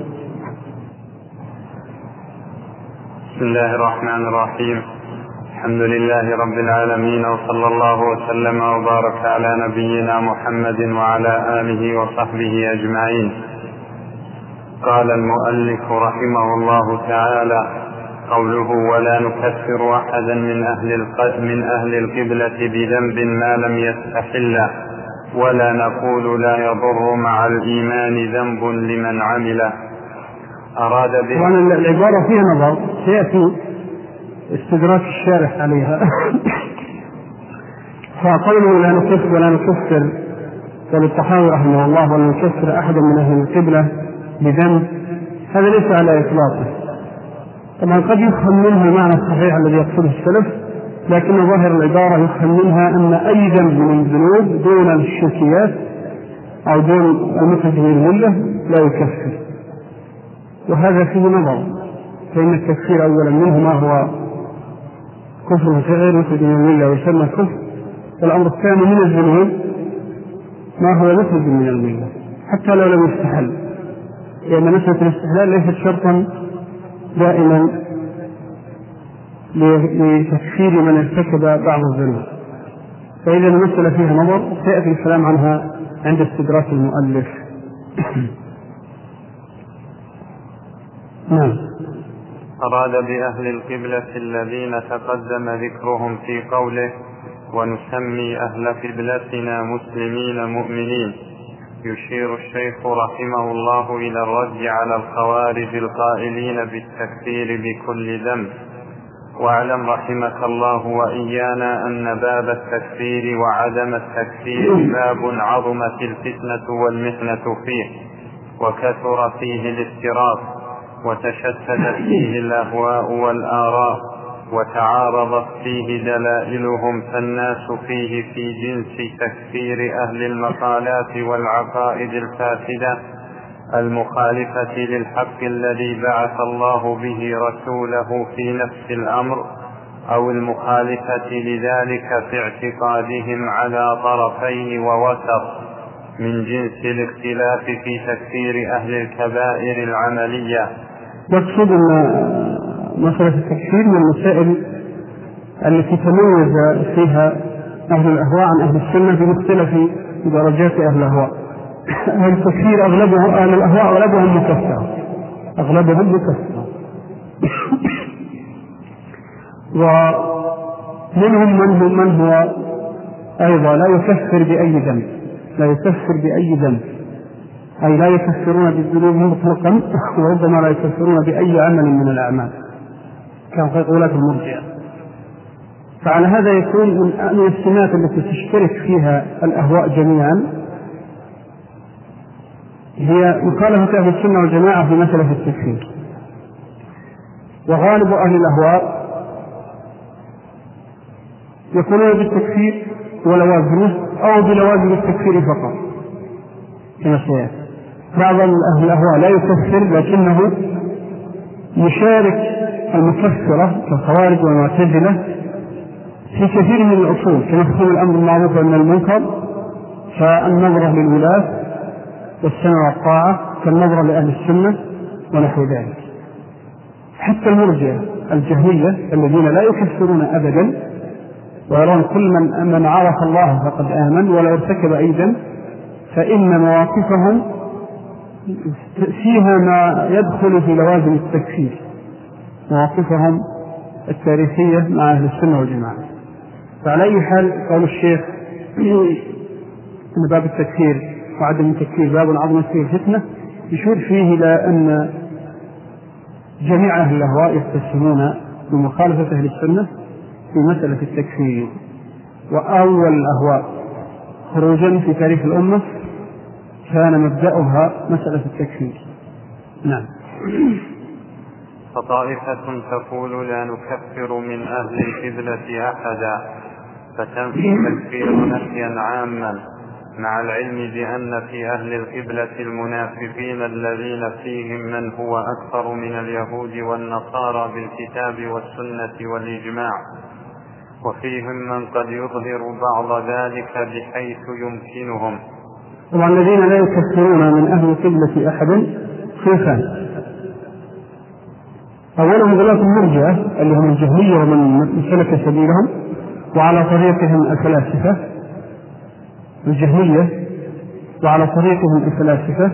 بسم الله الرحمن الرحيم. الحمد لله رب العالمين، وصلى الله وسلم وبارك على نبينا محمد وعلى آله وصحبه أجمعين. قال المؤلف رحمه الله تعالى: قوله: ولا نكفر أحدا من أهل القبلة بذنب ما لم يستحله، ولا نقول لا يضر مع الإيمان ذنب لمن عمله. أراد به. وأن العبارة فيها نظر سيأتي استدراك الشارح عليها. فقوله ولا نكفر وللطحاوي رحمه الله ولا نكفر أحدا من أهل القبلة بذنب، هذا ليس على إطلاقه. طبعا قد يفهم منها المعنى الصحيح الذي يقصده السلف، لكن ظاهر العبارة يفهم منها أن أي ذنب من الذنوب دون الشركيات أو دون المخرج من الملة لا يكفر، وهذا فيه نظر، فإن التكفير أولا منه ما هو كفر غير مخرج من الملة ويسمى كفر، والأمر الثاني من الذنوب ما هو مخرج من الملة حتى لو لم يستحل، لأن مسألة الاستحلال ليست شرطا دائما لتكفير من ارتكب بعض الذنوب. فإذا المسألة فيها نظر سيأتي الكلام عنها عند استدراك المؤلف. نعم. أراد بأهل القبلة الذين تقدم ذكرهم في قوله: ونسمي أهل قبلتنا مسلمين مؤمنين. يشير الشيخ رحمه الله إلى الرد على الخوارج القائلين بالتكفير بكل ذنب. واعلم رحمك الله وإيانا أن باب التكفير وعدم التكفير باب عظمت الفتنة والمحنة فيه، وكثر فيه الافتراق، وتشتتت فيه الأهواء والآراء، وتعارضت فيه دلائلهم، فالناس فيه في جنس تكفير أهل المقالات والعقائد الفاسدة المخالفة للحق الذي بعث الله به رسوله في نفس الأمر، أو المخالفة لذلك في اعتقادهم على طرفين ووسط، من جنس الاختلاف في تكفير أهل الكبائر العملية. يقصد أن مسألة التكفير من المسائل التي تميز فيها أهل الأهواء عن أهل السنة بمختلف درجات أهل الأهواء. أهل التكفير أغلبهم أهل الأهواء أغلبهم مكفرة، ومنهم من هو أيضا لا يكفر بأي ذنب، أي لا يكفرون بالذنوب مطلقا، وربما لا يكفرون بأي عمل من الأعمال كما يقولون المرجئة. فعلى هذا يكون من السمات التي تشترك فيها الأهواء جميعا هي مخالفة أهل السنة والجماعة في مسألة التكفير. وغالب أهل الأهواء يقولون بالتكفير ولوازمه أو بلوازم التكفير فقط كما سيأتي. بعض أهل الأهواء لا يكفر لكنه يشارك المكفرة كالخوارج والمعتزلة في كثير من الأصول كمفهوم الأمر المعروف والنهي عن المنكر، فالنظرة للولاة والسمع والطاعة كالنظرة لأهل السنة ونحو ذلك. حتى المرجئة الجهمية الذين لا يكفرون أبدا ويرون كل من عرف الله فقد آمن ولا ارتكب أي ذنب، فإن مواقفهم فيها ما يدخل في لوازم التكفير، مواقفهم التاريخية مع أهل السنة والجماعة. فعلى أي حال قول الشيخ أن باب التكفير وعدم التكفير باب عظيم فيه فتنة يشير فيه إلى أن جميع أهل الأهواء يتسمون بمخالفة أهل السنة في مسألة التكفير. وأول الأهواء خروجا في تاريخ الأمة كان مبدأها مسألة التكفير. نعم. فطائفة تقول لا نكفر من أهل القبلة أحدا، فتنفي التكفير نفيا عاما، مع العلم بأن في أهل القبلة المنافقين الذين فيهم من هو أكثر من اليهود والنصارى بالكتاب والسنة والإجماع، وفيهم من قد يظهر بعض ذلك بحيث يمكنهم. طبعا الذين لا يكفرون من أهل القبلة أحدا صنفان: أولهم غلاة المرجئة اللي هم الجهمية ومن سلك سبيلهم، وعلى طريقهم الفلاسفة الجهمية، وعلى طريقهم الفلاسفة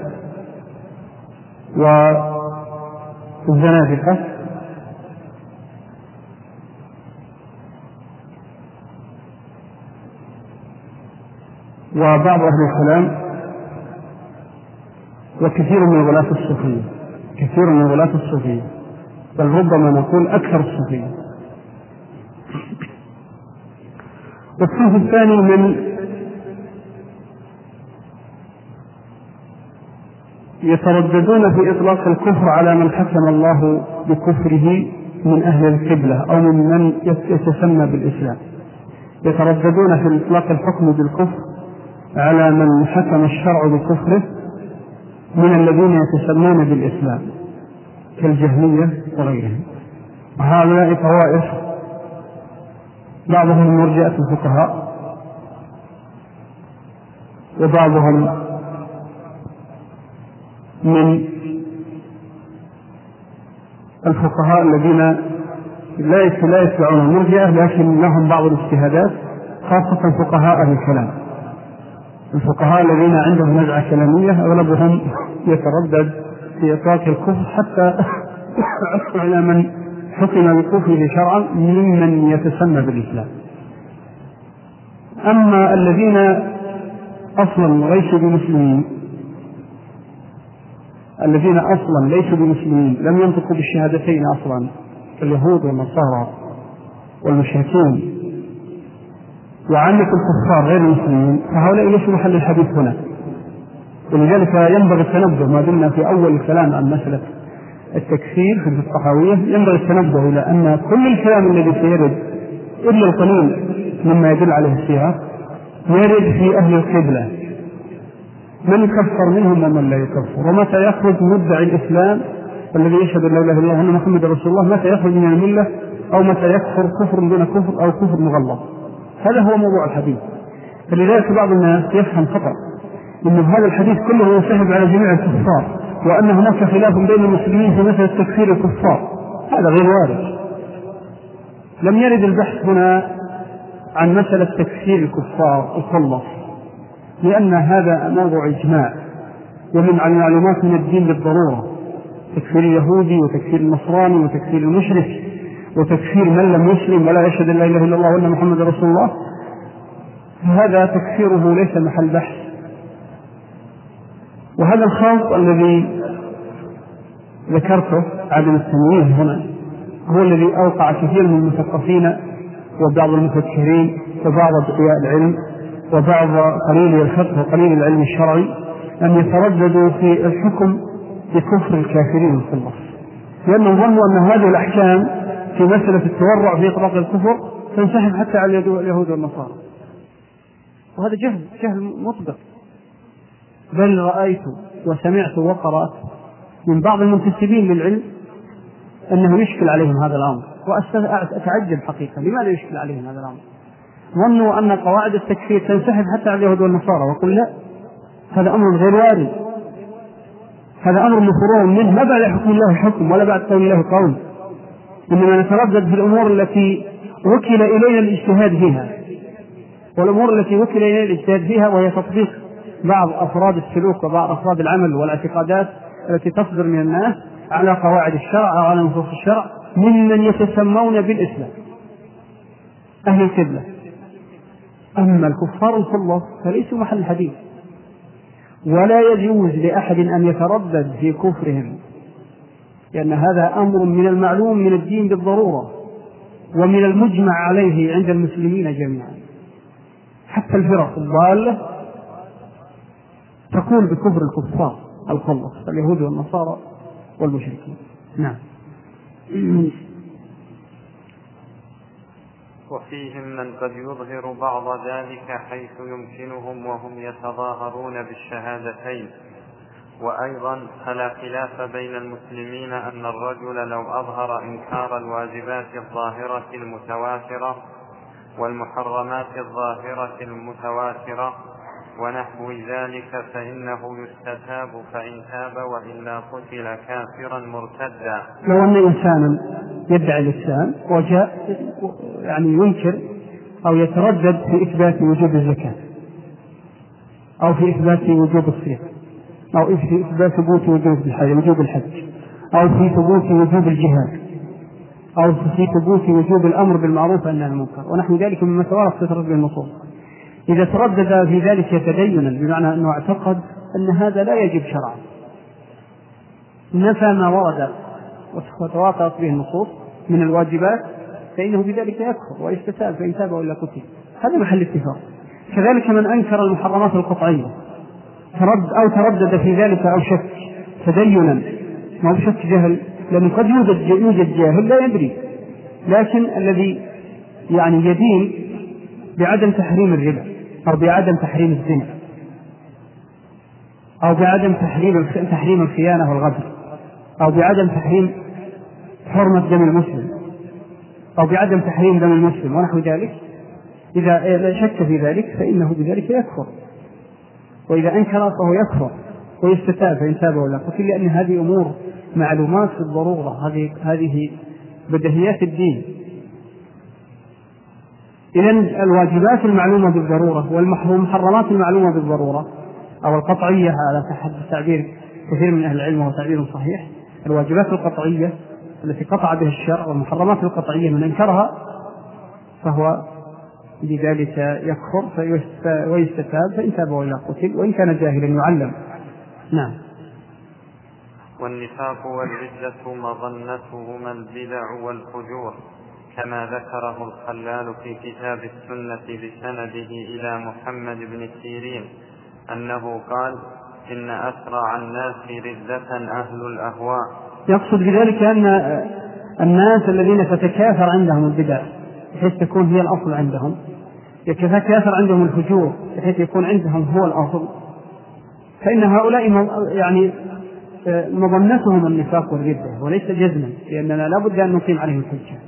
والزنادقة، وبعض أهل الكلام، وكثير من غلاة الصوفية، كثير من غلاة الصوفية، بل ربما نقول أكثر الصوفية. والصنف الثاني من يترددون في إطلاق الكفر على من حكم الله بكفره من أهل القبلة أو من يتسمى بالإسلام، يترددون في إطلاق الحكم بالكفر على من حكم الشرع بكفره من الذين يتسمون بالإسلام كالجهمية وغيرهم. وهؤلاء طوائف، بعضهم مرجئة الفقهاء، وبعضهم من الفقهاء الذين لا يتبعون المرجئة لكن لهم بعض الاجتهادات، خاصة فقهاء أهل الكلام. الفقهاء الذين عندهم نزعة كلامية أغلبهم يتردد في إطلاق الكفر حتى على من حكم بكفره شرعا ممن يتسمى بالإسلام. أما الذين أصلا ليسوا بمسلمين، الذين أصلا ليسوا بمسلمين لم ينطقوا بالشهادتين أصلا كاليهود والنصارى والمشركين، وعندك الكفار غير المسلمين، فهؤلاء ليسوا محل الحديث هنا. ولذلك ينبغي التنبه، ما دمنا في أول الكلام عن مسألة التكفير في الفقهاوية، ينبغي التنبه إلى أن كل الكلام الذي سيرد إلا القليل مما يدل عليه السياق يرد في أهل القبلة، من يكفر منهم ومن لا يكفر، ومتى يخرج مدعي الإسلام والذي يشهد أن لا إله إلا الله وأن محمد رسول الله، متى يخرج من الملة، أو متى يكفر كفر دون كفر أو كفر مغلظ. هذا هو موضوع الحديث. فلذلك بعض الناس يفهم خطأ إن هذا الحديث كله ينسحب على جميع الكفار، وأن هناك خلاف بين المسلمين في مسألة تكفير الكفار. هذا غير وارد. لم يرد البحث هنا عن مسألة تكفير الكفار الخلص، لأن هذا موضوع إجماع ومن معلومات من الدين بالضرورة، تكفير اليهودي وتكفير النصراني وتكفير المشرك وتكفير من لم يسلم ولا يشهد أن لا إله إلا الله وأن محمد رسول الله، هذا تكفيره ليس محل بحث. وهذا الخلط الذي ذكرته عدم التمييز هنا هو الذي أوقع كثير من المثقفين وبعض المفكرين وبعض أدعياء العلم وبعض قليل الفقه وقليل العلم الشرعي أن يترددوا في الحكم بكفر الكافرين الخلص، لأنهم ظنوا أن هذه الأحكام في مسألة التورع في إطلاق الكفر تنسحب حتى على اليهود والنصارى، وهذا جهل مطبق. بل رأيت وسمعت وقرأت من بعض المنتسبين للعلم أنه يشكل عليهم هذا الأمر، وأتعجب حقيقة لماذا يشكل عليهم هذا الأمر. ظنوا أن قواعد التكفير تنسحب حتى على اليهود والنصارى، وقل لا، هذا أمر غير وارد، هذا أمر مفروغ منه، لا بعد حكم الله حكم ولا بعد قول الله قول، إنما نتردد في الأمور التي وكل إلينا الاجتهاد فيها، والأمور التي وكل إلينا الاجتهاد فيها وهي تطبيق بعض أفراد السلوك وبعض أفراد العمل والاعتقادات التي تصدر من الناس على قواعد الشرع أو على نصوص الشرع ممن يتسمون بالإسلام أهل القبلة. أما الكفار الخلص فليسوا محل حديث، ولا يجوز لأحد أن يتردد في كفرهم، لأن هذا أمر من المعلوم من الدين بالضرورة ومن المجمع عليه عند المسلمين جميعا. حتى الفرق الضالة تقول بكفر الكفار الخلص، اليهود والنصارى والمشركين. نعم. وفيهم من قد يظهر بعض ذلك حيث يمكنهم وهم يتظاهرون بالشهادتين. وأيضا فلا خلاف بين المسلمين أن الرجل لو أظهر إنكار الواجبات الظاهرة المتواترة والمحرمات الظاهرة المتواترة ونحو ذلك فإنه يستتاب، فإن تاب وإلا قتل كافرا مرتدا. لو أن إنسانا يدعي الإسلام وجاء يعني ينكر أو يتردد في إثبات وجوب الزكاة أو في إثبات وجوب الصيام أو في إثبات ثبوت وجوب الحج أو في ثبوت وجوب الجهاد أو في ثبوت وجوب الأمر بالمعروف والنهي عن المنكر ونحو ذلك مما توارث في تردد النصوص، إذا تردد في ذلك تدينا بمعنى أنه اعتقد أن هذا لا يجب شرعا، نفى ما ورد وتواطأت به النصوص من الواجبات، فإنه بذلك يكفر ويستتاب، فإن تاب وإلا قتل. هذا محل اتفاق. كذلك من أنكر المحرمات القطعية أو تردد في ذلك أو شك تدينا، ما هو شك جهل، لأنه قد يوجد جاهل لا يدري، لكن الذي يعني يدين بعدم تحريم الربا أو بعدم تحريم الزنا أو بعدم تحريم الخيانة والغدر أو بعدم تحريم حرمة دم المسلم أو بعدم تحريم دم المسلم ونحو ذلك، إذا شك في ذلك فإنه بذلك يكفر، وإذا أنكر فهو يكفر ويستتاب، فإن تاب ولا قتل، لأن هذه أمور معلومات في الضرورة، هذه بديهيات الدين. إذن الواجبات المعلومة بالضرورة والمحرمات المعلومة بالضرورة أو القطعية على تعبير كثير من أهل العلم وهو تعبير صحيح، الواجبات القطعية التي قطع بها الشرع والمحرمات القطعية من أنكرها فهو بذلك يكفر ويستتاب، فإن تاب وإلا قتل، وإن كان جاهلا يعلم. نعم. والنفاق والردة مظنتهما البدع والفجور، كما ذكره الخلال في كتاب السنة بسنده إلى محمد بن سيرين أنه قال: إن أسرع الناس ردة أهل الأهواء. يقصد بذلك أن الناس الذين تتكاثر عندهم البدع بحيث تكون هي الأصل عندهم، يتكاثر عندهم الفجور بحيث يكون عندهم هو الأصل، فإن هؤلاء يعني مظنتهم النفاق والردة وليس جزما، لأننا لا بد أن نقيم عليهم الحجة،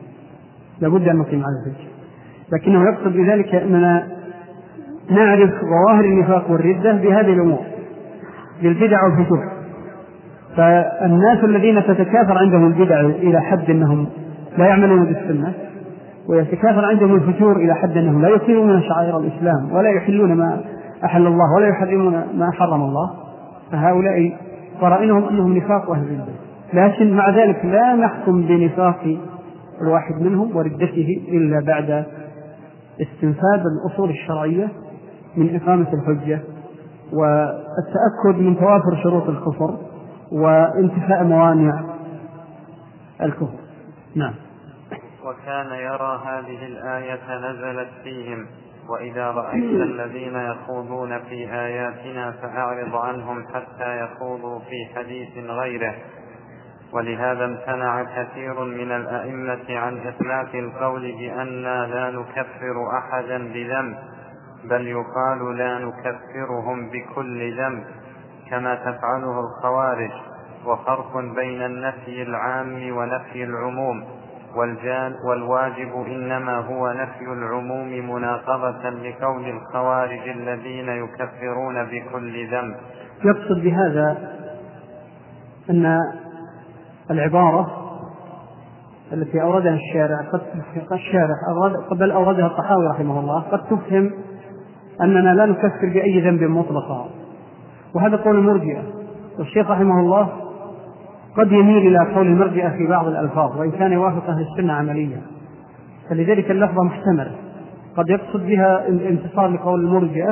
لكنه يقصد بذلك أننا نعرف ظواهر النفاق والردة بهذه الأمور، بالبدع والفجور. فالناس الذين تتكاثر عندهم البدع إلى حد أنهم لا يعملون بالسنة، ويتكاثر عندهم الفجور إلى حد أنهم لا يقيمون شعائر الإسلام ولا يحلون ما أحل الله ولا يحرمون ما حرم الله، فهؤلاء قرائنهم أنهم نفاق أهل الردة. لكن مع ذلك لا نحكم بنفاق الواحد منهم وردته إلا بعد استنفاذ الأصول الشرعية من إقامة الحجة والتأكد من توافر شروط الكفر وانتفاء موانع الكفر. نعم. وكان يرى هذه الآية نزلت فيهم: وإذا رأيت الذين يخوضون في آياتنا فأعرض عنهم حتى يخوضوا في حديث غيره. ولهذا امتنع كثير من الأئمة عن إطلاق القول بأننا لا نكفر أحدا بذنب، بل يقال لا نكفرهم بكل ذنب كما تفعله الخوارج. وفرق بين النفي العام ونفي العموم، والواجب إنما هو نفي العموم مناقضة لقول الخوارج الذين يكفرون بكل ذنب. يقصد بهذا أن العبارة التي أوردها الشارع قبل أوردها الطحاوي رحمه الله قد تفهم أننا لا نكفر بأي ذنب مطلقا، وهذا قول المرجئة. والشيخ رحمه الله قد يميل إلى قول المرجئة في بعض الألفاظ وإن كان يوافق أهل السنة عمليا، فلذلك اللفظة محتملة، قد يقصد بها الانتصار لقول المرجئة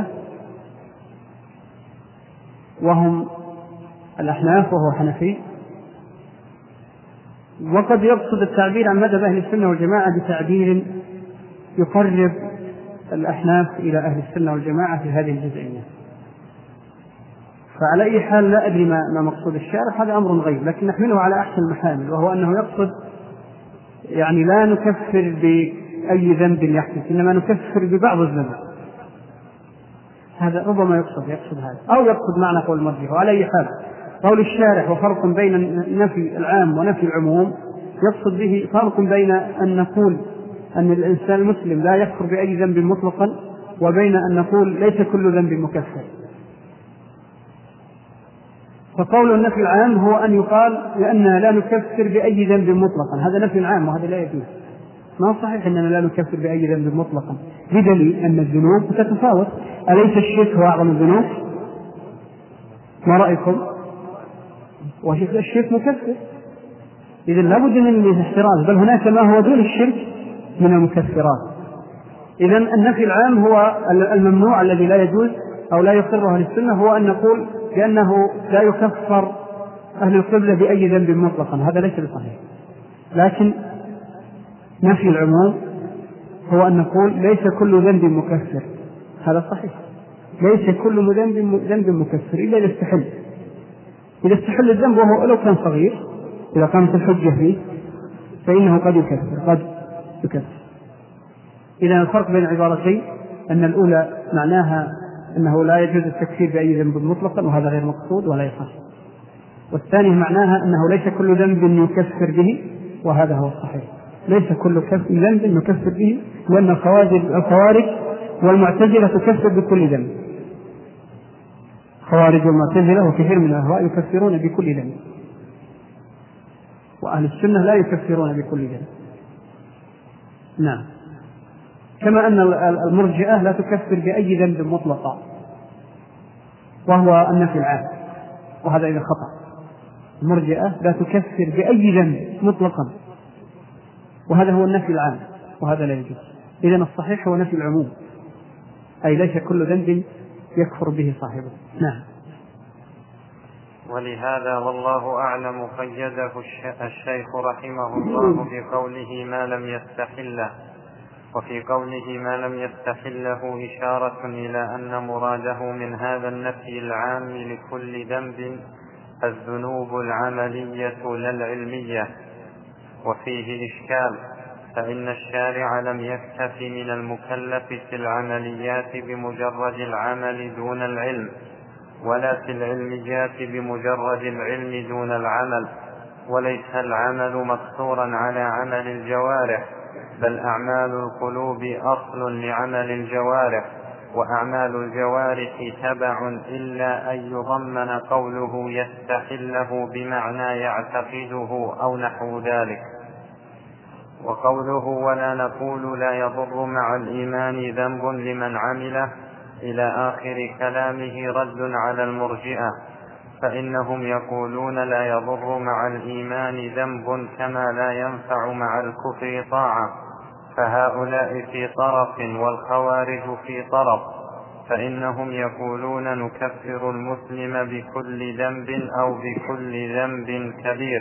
وهم الأحناف وهو حنفي، وقد يقصد التعبير عن مذهب أهل السنة والجماعة بتعبير يقرب الأحناف إلى أهل السنة والجماعة في هذه الجزئية. فعلى أي حال لا أدري ما مقصود الشارح، هذا أمر غيب، لكن نحمله على أحسن المحامل، وهو أنه يقصد يعني لا نكفر بأي ذنب يحدث، إنما نكفر ببعض الذنب. هذا ربما يقصد هذا، أو يقصد معنى قول المرجئة. وعلى أي حال قول الشارح وفرق بين نفي العام ونفي العموم يقصد به فرق بين أن نقول أن الإنسان المسلم لا يكفر بأي ذنب مطلقا، وبين أن نقول ليس كل ذنب مكفر. فقول النفي العام هو أن يقال لأننا لا نكفر بأي ذنب مطلقا، هذا نفي عام وهذا لا يجوز. ما صحيح أننا لا نكفر بأي ذنب مطلقا، بدليل أن الذنوب تتفاوت. أليس الشرك هو أعظم الذنوب؟ ما رأيكم؟ والشرك مكفر، إذن لا بد من الاحتراز، بل هناك ما هو دون الشرك من المكفرات. إذن النفي العام هو الممنوع الذي لا يجوز أو لا يقره أهل السنة، هو أن نقول بأنه لا يكفر أهل القبلة بأي ذنب مطلقا، هذا ليس بصحيح. لكن نفي العموم هو أن نقول ليس كل ذنب مكفر، هذا صحيح، ليس كل ذنب مكفر إلا إذا استحل. إذا استحل الذنب وهو لو كان صغير، إذا قامت الحجة فيه فإنه قد يكفر. إذا الفرق بين عبارتين أن الأولى معناها أنه لا يجوز التكفير بأي ذنب مطلقا، وهذا غير مقصود ولا يصح، والثانية معناها أنه ليس كل ذنب يكفر به، وهذا هو الصحيح، ليس كل ذنب يكفر به، لأن الخوارج والمعتزلة تكفر بكل ذنب. خوارج والمعتزلة وكثير من الأهواء يكفرون بكل ذنب، وأهل السنة لا يكفرون بكل ذنب. نعم، كما أن المرجئة لا تكفر بأي ذنب مطلقا، وهو النفي العام، وهذا إذا خطأ. المرجئة لا تكفر بأي ذنب مطلقا، وهذا هو النفي العام، وهذا لا يجوز. إذن الصحيح هو نفي العموم، أي ليس كل ذنب يكفر به صاحبه. نعم. ولهذا والله أعلم قيده الشيخ رحمه الله بقوله ما لم يستحله، وفي قوله ما لم يستحله إشارة إلى أن مراده من هذا النفي العام لكل ذنب الذنوب العملية لا العلمية، وفيه إشكال، فإن الشارع لم يكتف من المكلف في العمليات بمجرد العمل دون العلم، ولا في العلميات بمجرد العلم دون العمل، وليس العمل مقصورا على عمل الجوارح، بل أعمال القلوب أصل لعمل الجوارح، وأعمال الجوارح تبع، إلا أن يضمن قوله يستحله بمعنى يعتقده أو نحو ذلك. وقوله ولا نقول لا يضر مع الإيمان ذنب لمن عمله إلى آخر كلامه رد على المرجئة، فإنهم يقولون لا يضر مع الإيمان ذنب كما لا ينفع مع الكفر طاعة، فهؤلاء في طرف والخوارج في طرف، فإنهم يقولون نكفر المسلم بكل ذنب أو بكل ذنب كبير.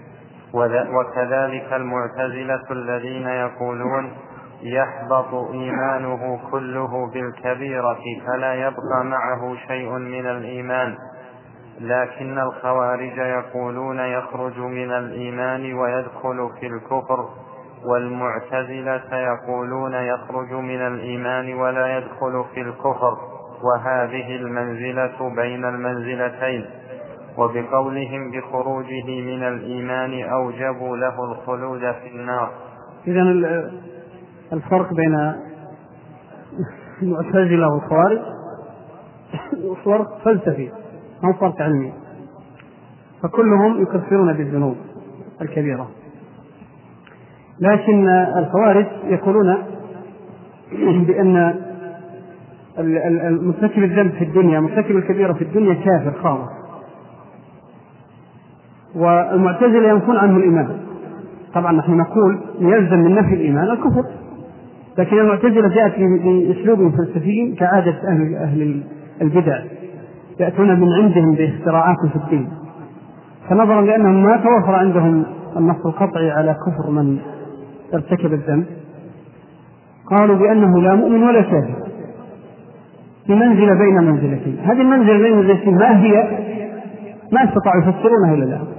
وكذلك المعتزلة الذين يقولون يحبط إيمانه كله بالكبيرة فلا يبقى معه شيء من الإيمان، لكن الخوارج يقولون يخرج من الإيمان ويدخل في الكفر، والمعتزلة يقولون يخرج من الإيمان ولا يدخل في الكفر، وهذه المنزلة بين المنزلتين. وبقولهم بخروجه من الإيمان أوجبوا له الخلود في النار. إذن الفرق بين المعتزلة والخوارج فرق فلسفي أو فرق علمي، فكلهم يكفرون بالذنوب الكبيرة، لكن الخوارج يقولون بأن المرتكب الذنب في الدنيا، مرتكب الكبيرة في الدنيا كافر خالص، والمعتزلة ينفون عنه الإيمان. طبعا نحن نقول يلزم من نفي الإيمان الكفر، لكن المعتزلة جاءت بأسلوب فلسفي كعادة أهل البدع، يأتون من عندهم باختراعات في الدين، فنظرا لأنهم ما توفر عندهم النص القطعي على كفر من ارتكب الذنب، قالوا بأنه لا مؤمن ولا كافر، في منزلة بين منزلتين. هذه المنزلة بين منزلتين ما هي؟ ما استطاعوا يفسرونها إلا الآن،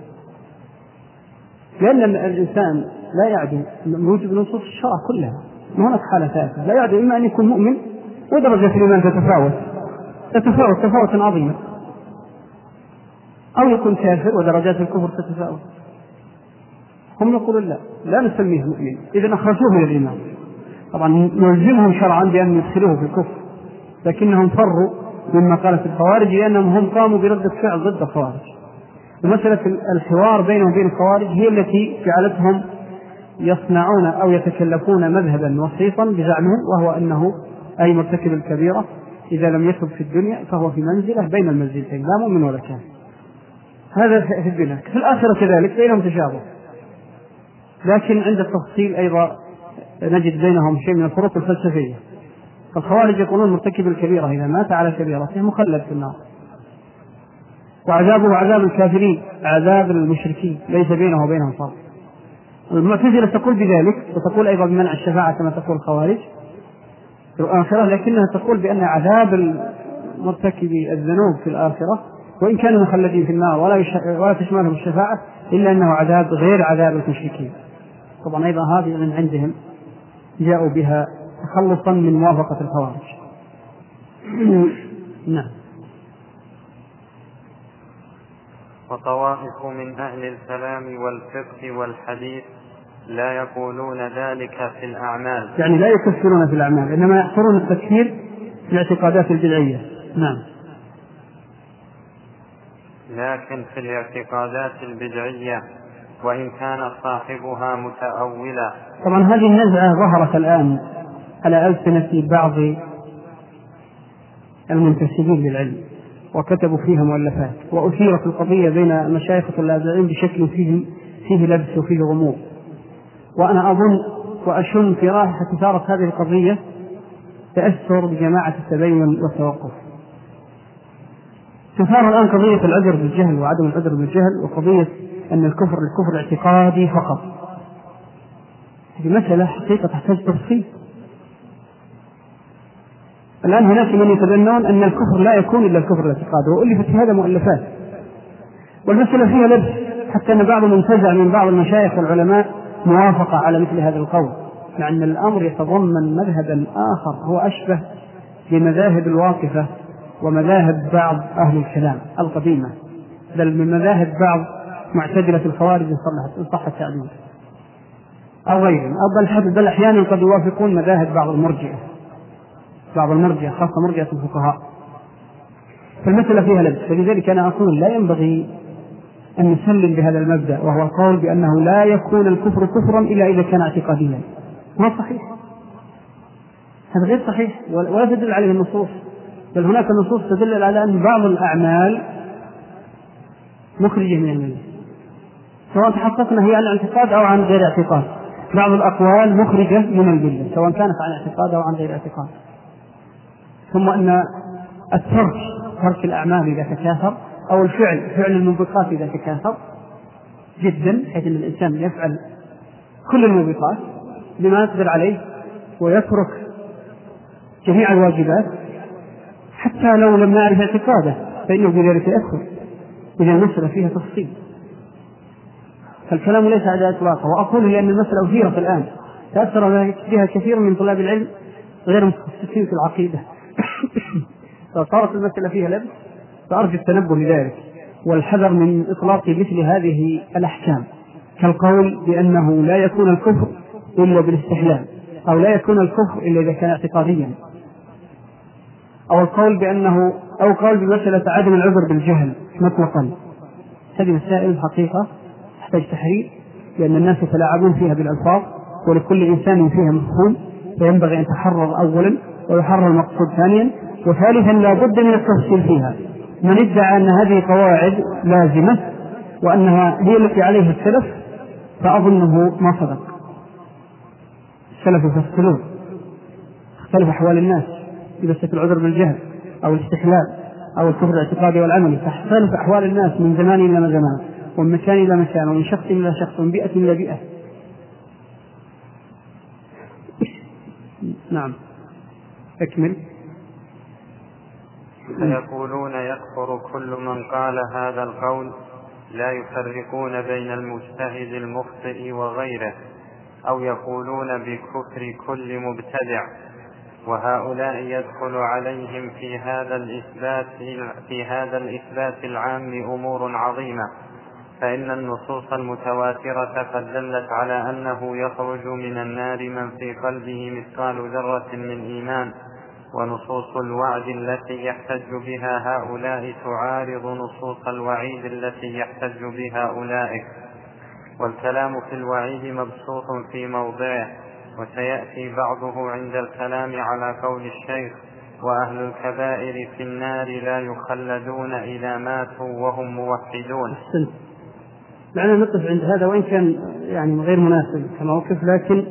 لأن الإنسان لا يعدو موجب نصوص الشرع كلها، هناك حالة ثالثة لا يعدو، إما أن يكون مؤمن ودرجة الإيمان تتفاوت تفاوتا عظيما، أو يكون كافر ودرجات الكفر تتفاوت. هم يقولون لا نسميه مؤمن، إذا أخرجوه من الإيمان. طبعا نلزمهم شرعا بأن يدخلوه في الكفر، لكنهم فروا مما قالت الخوارج، لأنهم هم قاموا بردة فعل ضد الخوارج. ومسألة الحوار بينهم وبين الخوارج هي التي جعلتهم يصنعون أو يتكلفون مذهبا وسيطا بزعمهم، وهو أنه أي مرتكب الكبيرة إذا لم يتب في الدنيا فهو في منزلة بين المنزلتين، لا مؤمن ولا كافر. هذا في الدنيا. في الآخرة كذلك بينهم تشابه، لكن عند التفصيل أيضا نجد بينهم شيء من الفروق الفلسفية. فالخوارج يقولون مرتكب الكبيرة إذا مات على كبيرته مخلد في النار، وعذابه عذاب الكافرين، عذاب المشركين، ليس بينه وبينهم فرق. المعتزلة تقول بذلك، وتقول أيضا بمنع الشفاعة كما تقول الخوارج في الآخرة، لكنها تقول بأن عذاب المرتكب الذنوب في الآخرة وإن كانوا مخلدين في النار ولا تشملهم الشفاعة إلا أنه عذاب غير عذاب المشركين. طبعا أيضا هذه من عندهم جاءوا بها تخلصا من موافقة الخوارج. نعم. وطوائف من أهل الكلام والفقه والحديث لا يقولون ذلك في الأعمال، يعني لا يكفرون في الأعمال، إنما يحصرون التكفير في الاعتقادات البدعية. نعم. لكن في الاعتقادات البدعية وإن كان صاحبها متأولا. طبعا هذه النزعة ظهرت الآن على ألسنة بعض المنتسبين للعلم، وكتبوا فيها مؤلفات، وأثيرت القضية بين مشايخ اللاذعين بشكل فيه لبس وفيه غموض. وأنا أظن وأشن في رائحة إثارة هذه القضية تأثر بجماعة التبين والتوقف. تثار الآن قضية العذر بالجهل وعدم العذر بالجهل، وقضية أن الكفر الاعتقادي فقط. هذه مسألة حقيقة تحتاج تفصيل. الآن هناك من يتبنون أن الكفر لا يكون إلا الكفر الاعتقادي، وألفت في هذا مؤلفات، والمسألة فيها لبس، حتى أن بعض منتزع من بعض المشايخ والعلماء موافقة على مثل هذا القول، مع أن الأمر يتضمن مذهبا آخر هو أشبه بمذاهب الواقفة ومذاهب بعض أهل الكلام القديمة، بل من مذاهب بعض معتزلة الخوارج إن صح التعبير، أو غيرهم، بل أحيانا قد يوافقون مذاهب بعض المرجئة خاصة مرجئة الفقهاء. فالمسألة فيها لبس، فلذلك أنا أقول لا ينبغي أن نسلم بهذا المبدأ، وهو القول بأنه لا يكون الكفر كفرا إلا إذا كان اعتقاديا. ما صحيح، هذا غير صحيح ولا تدل عليه النصوص، بل هناك نصوص تدل على أن بعض الأعمال مخرجة من الملة، سواء تحققنا هي عن اعتقاد أو عن غير اعتقاد. بعض الأقوال مخرجة من الملة سواء كانت عن اعتقاد أو عن غير اعتقاد. ثم أن ترك الأعمال إذا تكاثر، أو فعل الموبقات إذا تكاثر جدا، حيث أن الإنسان يفعل كل الموبقات بما يقدر عليه ويترك جميع الواجبات حتى لو لم نعرف اعتقاده، فإنه بذلك يدخل. إذا المسألة فيها تفصيل، فالكلام ليس على إطلاقه. وأقول لأن المسألة أثيرت الآن، تأثر بها كثير من طلاب العلم غير متخصصين في العقيدة فصارت المسألة فيها لبس، فأرجو التنبه لذلك والحذر من إطلاق مثل هذه الأحكام، كالقول بأنه لا يكون الكفر إلا بالاستحلال، أو لا يكون الكفر إلا إذا كان اعتقاديا، أو القول بأنه أو قول بمسألة عدم العذر بالجهل مطلقا. هذه مسائل حقيقة تحتاج تحرير، لأن الناس يتلاعبون فيها بالألفاظ، ولكل إنسان فيها مفهوم، فينبغي أن تحرر أولا ويحرر المقصود ثانيا، وثالثا لا بد من التفصيل فيها. من ادعى أن هذه قواعد لازمة وأنها هي التي عليها السلف فأظنه ما صدق. السلف يفصلون، اختلف أحوال الناس إذا استكل العذر بالجهل أو الاستحلال أو الكفر الاعتقادي والعملي، تختلف أحوال الناس من زمان إلى زمان، ومن مكان إلى مكان، ومن شخص إلى شخص، ومن بيئة إلى بيئة. نعم أكمل. فيقولون يكفر كل من قال هذا القول، لا يفرقون بين المجتهد المخطئ وغيره، أو يقولون بكفر كل مبتدع، وهؤلاء يدخل عليهم في هذا الإثبات العام أمور عظيمة، فإن النصوص المتواترة قد دلت على أنه يخرج من النار من في قلبه مثقال ذرة من إيمان، ونصوص الوعد التي يحتج بها هؤلاء تعارض نصوص الوعيد التي يحتج بها أولئك، والكلام في الوعيد مبسوط في موضعه، وسيأتي بعضه عند الكلام على قول الشيخ: وأهل الكبائر في النار لا يخلدون إذا ماتوا وهم موحدون. لعلنا نقف عند هذا، وإن كان يعني غير مناسب كموقف، لكن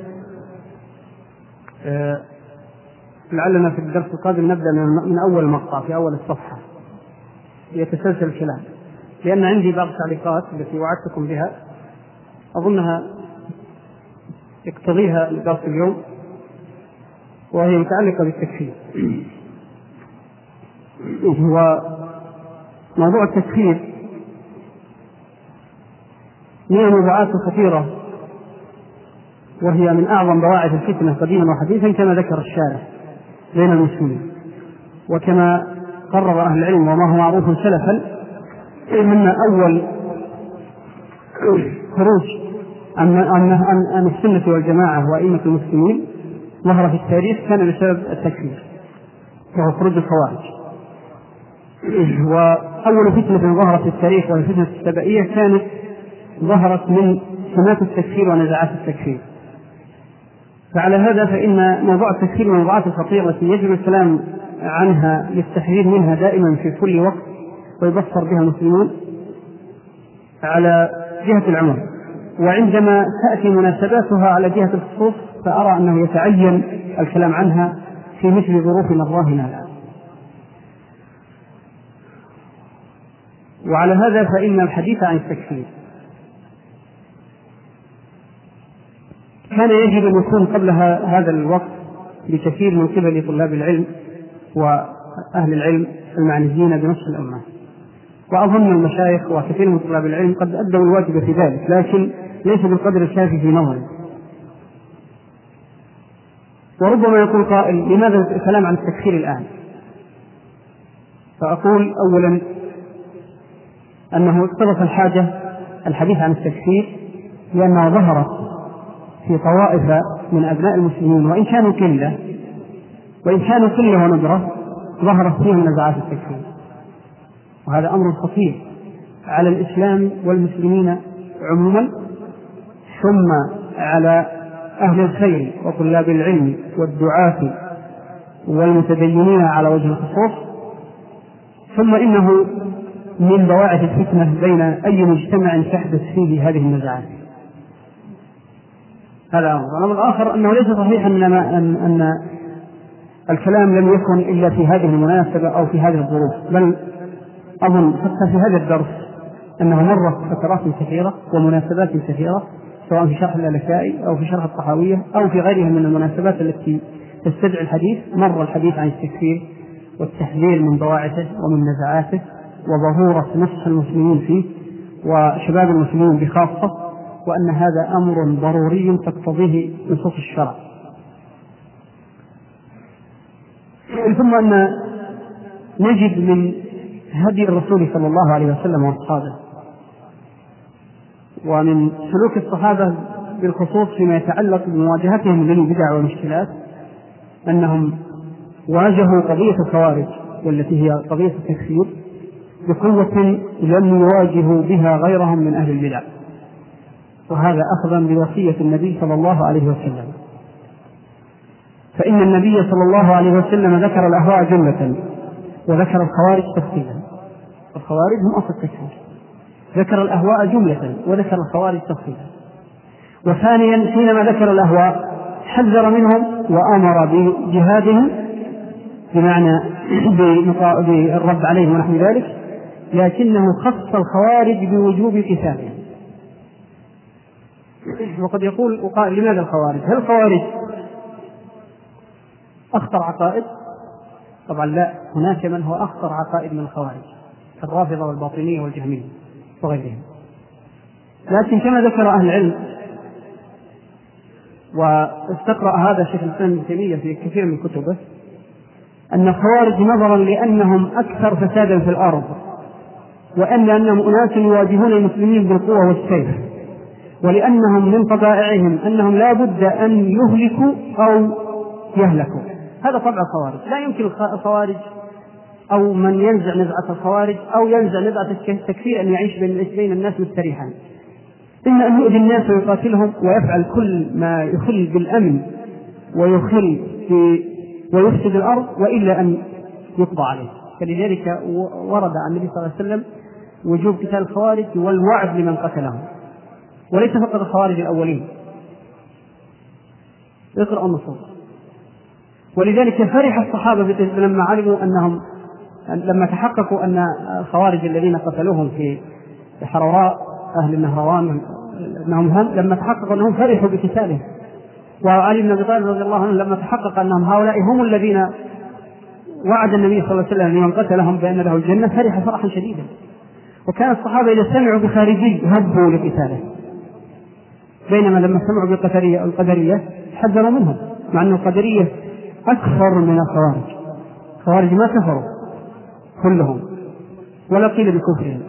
لعلنا في الدرس القادم نبدأ من أول مقطع في أول الصفحة يتسلسل الكلام، لأن عندي بعض التعليقات التي وعدتكم بها أظنها يقتضيها درس اليوم، وهي متعلقة بالتكفير. هو موضوع التكفير من الموضوعات الخطيرة، وهي من أعظم بواعث الفتنة قديما وحديثا كما ذكر الشارح بين المسلمين، وكما قرر أهل العلم وما هو معروف سلفا من أول خروج عن السنة والجماعة وأئمة المسلمين ظهر في التاريخ كان بسبب التكفير، وهو خروج الخوارج. وأول فتنة ظهرت في التاريخ وهي فتنة السبائية كانت ظهرت من سمات التكفير ونزعات التكفير. فعلى هذا فإن موضوع التكفير من الموضوعات الخطيرة التي يجب الكلام عنها للتحذير منها دائما في كل وقت، ويبصر بها المسلمون على جهة العموم، وعندما تأتي مناسباتها على جهة الخصوص فأرى أنه يتعين الكلام عنها في مثل ظروفنا الراهنة الآن. وعلى هذا فإن الحديث عن التكفير كان يجب أن يكون قبل هذا الوقت بكثير من قبل طلاب العلم وأهل العلم المعنيين بنص الأمة، وأظن المشايخ وكثير من طلاب العلم قد أدوا الواجب في ذلك، لكن ليس بالقدر الكافي في نظري. وربما يقول قائل: لماذا الكلام عن التكفير الآن؟ فأقول أولا أنه اقتضت الحاجة الحديث عن التكفير لأنها ظهرت في طوائف من أبناء المسلمين، وإن كانوا قلة وندرة ظهرت فيهم نزعات التكفير، وهذا أمر خطير على الإسلام والمسلمين عموما، ثم على أهل الخير وطلاب العلم والدعاة والمتدينين على وجه الخصوص، ثم إنه من بواعث الفتنة بين أي مجتمع تحدث فيه هذه النزعات. هذا أمر. الأمر الآخر أنه ليس صحيحا أن الكلام لم يكن إلا في هذه المناسبة أو في هذه الظروف، بل أظن حتى في هذا الدرس أنه مر فترات كثيرة ومناسبات كثيرة، سواء في شرح الألكائي أو في شرح الطحاوية أو في غيرها من المناسبات التي تستدعي الحديث، مر الحديث عن التكفير والتحذير من بواعثه ومن نزعاته وظهورة نصح المسلمين فيه وشباب المسلمين بخاصة، وأن هذا أمر ضروري تقتضيه نصوص الشرع. ثم أن نجد من هدي الرسول صلى الله عليه وسلم وأصحابه ومن سلوك الصحابة بالخصوص فيما يتعلق بمواجهتهم للبدع والمشكلات أنهم واجهوا قضية الخوارج والتي هي قضية التكفير بقوة لم يواجهوا بها غيرهم من أهل البدع، وهذا أخذا بوصية النبي صلى الله عليه وسلم، فإن النبي صلى الله عليه وسلم ذكر الأهواء جملة وذكر الخوارج تفصيلا. الخوارج هم أصل التكفير، ذكر الأهواء جملة وذكر الخوارج تفصيلا. وثانيا حينما ذكر الأهواء حذر منهم وأمر بجهادهم، بمعنى بالرد عليهم ونحو ذلك، لكنه خص الخوارج بوجوب قتالهم. وقد يقول وقال لماذا الخوارج؟ هل الخوارج أخطر عقائد؟ طبعا لا، هناك من هو أخطر عقائد من الخوارج الرافضة والباطنية والجهمية وغيرهم. لكن كما ذكر أهل العلم، واستقرأ هذا شيخ الإسلام ابن تيمية في كثير من كتبه، أن الخوارج نظرا لأنهم أكثر فسادا في الأرض، وأنهم أناس يواجهون المسلمين بالقوة والسيف، ولأنهم من طبائعهم أنهم لا بد أن يهلكوا أو يهلكوا. هذا طبع الخوارج. لا يمكن الخوارج أو من ينزع نزعة الخوارج أو ينزع نزعة التكفير أن يعيش بين الناس مستريحا، إما أن يؤذي الناس ويقاتلهم ويفعل كل ما يخل بالأمن ويخل ويفسد الأرض، وإلا أن يقضى عليه. فلذلك ورد عن النبي صلى الله عليه وسلم وجوب قتال الخوارج والوعد لمن قتلهم، وليس فقط الخوارج الأولين. اقرأ النصوص. ولذلك فرح الصحابة لما علموا لما تحققوا أن الخوارج الذين قتلوهم في حروراء أهل النهروان لما تحققوا أنهم فرحوا بقتالهم. وعلي بن أبي طالب رضي الله عنه لما تحقق أنهم هؤلاء هم الذين وعد النبي صلى الله عليه وسلم لمن قتلهم بأن له الجنة، فرح فرحا شديدا. وكان الصحابة إذا سمعوا بخارجي هبوا لقتاله، بينما لما سمعوا بالقدرية حذروا منهم، مع أن القدرية أكثر من الخوارج. الخوارج ما كفروا كلهم ولا قيل بكفرهم،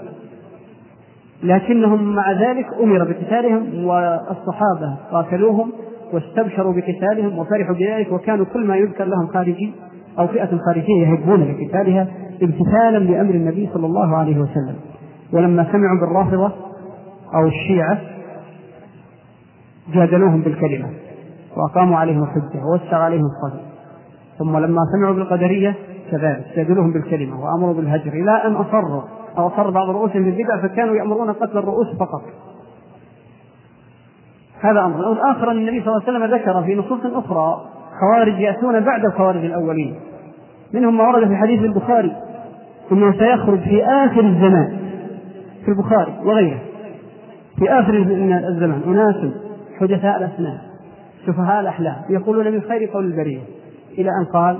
لكنهم مع ذلك أمر بقتالهم، والصحابة قاتلوهم واستبشروا بقتالهم وفرحوا بذلك، وكانوا كل ما يذكر لهم خارجي أو فئة خارجية يهبون لقتالها امتثالا لأمر النبي صلى الله عليه وسلم. ولما سمعوا بالرافضة أو الشيعة جادلوهم بالكلمة وأقاموا عليهم الحجة ووسع عليهم الصدر. ثم لما سمعوا بالقدرية كذلك جادلوهم بالكلمة وأمروا بالهجر، إلى أن أصر بعض رؤوسهم بالبدع، فكانوا يأمرون قتل الرؤوس فقط. هذا أمر. آخر أن النبي صلى الله عليه وسلم ذكر في نصوص أخرى خوارج يأتون بعد الخوارج الأولين، منهم ما ورد في حديث البخاري أنه سيخرج في آخر الزمان، في البخاري وغيره، في آخر الزمان أناس حدثاء الأسنان سفهاء الأحلام يقولون من خير قول البرية، إلى أن قال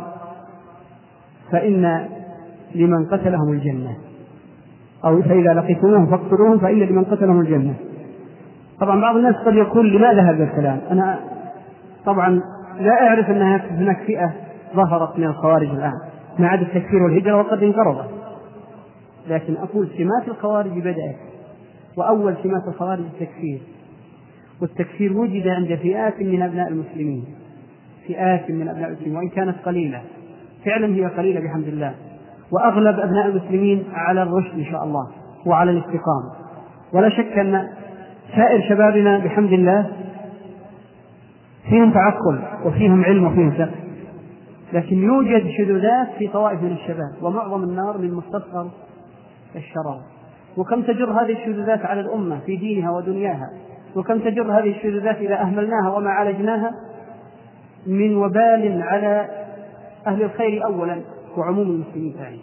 فإن لمن قتلهم الجنة، أو فإذا لقيتموهم فاقتلوهم فإن لمن قتلهم الجنة. طبعا بعض الناس قد يقول لماذا هذا الكلام؟ أنا طبعا لا أعرف أن هناك فئة ظهرت من الخوارج الآن ما عدا التكفير والهجرة وقد انقرضت، لكن أقول سمات الخوارج بدأت، وأول سمات الخوارج التكفير، والتكفير وجد عند فئات من أبناء المسلمين، فئات من أبناء المسلمين، وإن كانت قليلة فعلا، هي قليلة بحمد الله، وأغلب أبناء المسلمين على الرشد إن شاء الله وعلى الاستقامة. ولا شك أن سائر شبابنا بحمد الله فيهم تعقل وفيهم علم وفيهم فقه، لكن يوجد شذوذات في طوائف من الشباب، ومعظم النار من مستصغر الشرار. وكم تجر هذه الشذوذات على الأمة في دينها ودنياها، وكم تجر هذه الشذوذات إذا أهملناها وما عالجناها من وبال على أهل الخير أولا وعموم المسلمين ثانيا.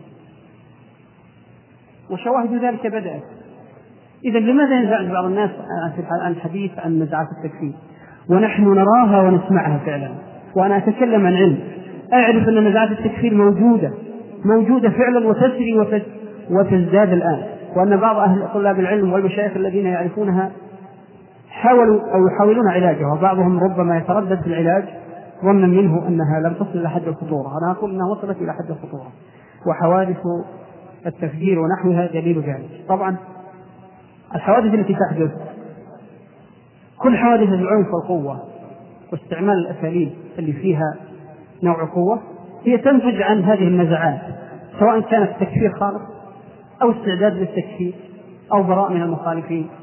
وشواهد ذلك بدأت. إذا لماذا ينزعج بعض الناس عن الحديث عن نزعات التكفير ونحن نراها ونسمعها فعلا؟ وأنا أتكلم عن علم، أعرف أن نزعات التكفير موجودة فعلا وتسري وتزداد الآن، وأن بعض أهل طلاب العلم والمشايخ الذين يعرفونها حاولوا أو يحاولون علاجها، وبعضهم ربما يتردد في العلاج ظنا منه أنها لم تصل إلى حد الخطورة. أنا أقول أنها وصلت إلى حد الخطورة، وحوادث التفجير ونحوها دليل ذلك. طبعا الحوادث التي تحدث، كل حوادث العنف والقوة واستعمال الأساليب اللي فيها نوع قوة هي تنتج عن هذه النزعات، سواء كانت تكفير خالص أو استعداد للتكفير أو براء من المخالفين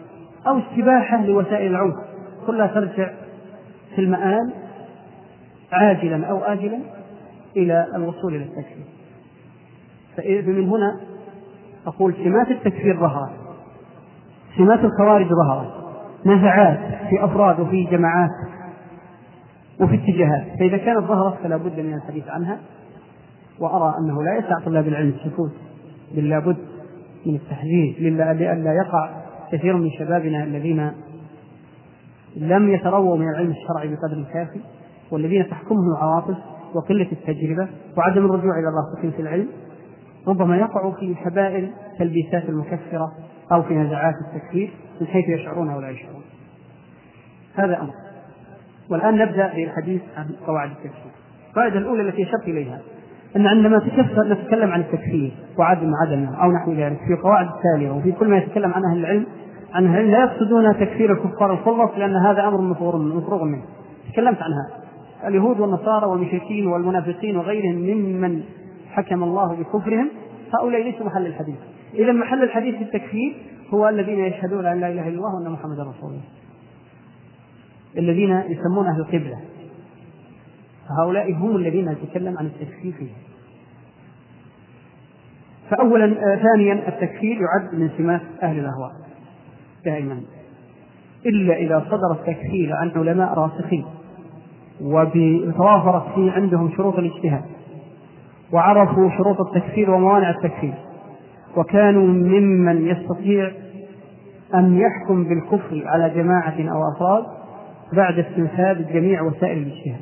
أو استباحة لوسائل العنف كلها ترجع في المآل عاجلا أو آجلا إلى الوصول إلى التكفير. فمن هنا أقول سمات التكفير ظهرت، سمات الخوارج ظهرت، نزعات في أفراد وفي جماعات وفي اتجاهات. فإذا كانت ظهرت فلا بد من الحديث عنها، وأرى أنه لا يسع طلاب العلم السكوت، بل لا بد من التحذير لئلا يقع كثير من شبابنا الذين لم يترووا من العلم الشرعي بقدر كافي، والذين تحكمهم العواطف وقلة التجربة وعدم الرجوع إلى الراسخين في العلم، ربما يقعوا في حبائل تلبيسات المكفرة أو في نزعات التكفير من حيث يشعرون أو لا يشعرون. هذا أمر. والآن نبدأ بالحديث عن قواعد التكفير. القاعدة الأولى التي أشرت إليها أن عندما نتكلم عن التكفير وعدمه أو نحو ذلك في قواعد التالية وفي كل ما يتكلم عنها العلم لا يقصدون تكفير الكفار الخلص، لأن هذا أمر مفروغ منه. تكلمت عنها اليهود والنصارى والمشركين والمنافقين وغيرهم ممن حكم الله بكفرهم، هؤلاء ليسوا محل الحديث. إذا محل الحديث في التكفير هو الذين يشهدون أن لا إله إلا الله وأن محمدا رسول الله، الذين يسمون أهل القبلة، فهؤلاء هم الذين نتكلم عن التكفير فيه. ثانيا التكفير يعد من سمات أهل الأهواء دائما، إلا إذا صدر التكفير عن علماء راسخين وتوافرت فيه عندهم شروط الاجتهاد وعرفوا شروط التكفير وموانع التكفير، وكانوا ممن يستطيع أن يحكم بالكفر على جماعة أو أفراد بعد استنفاذ جميع وسائل الاجتهاد.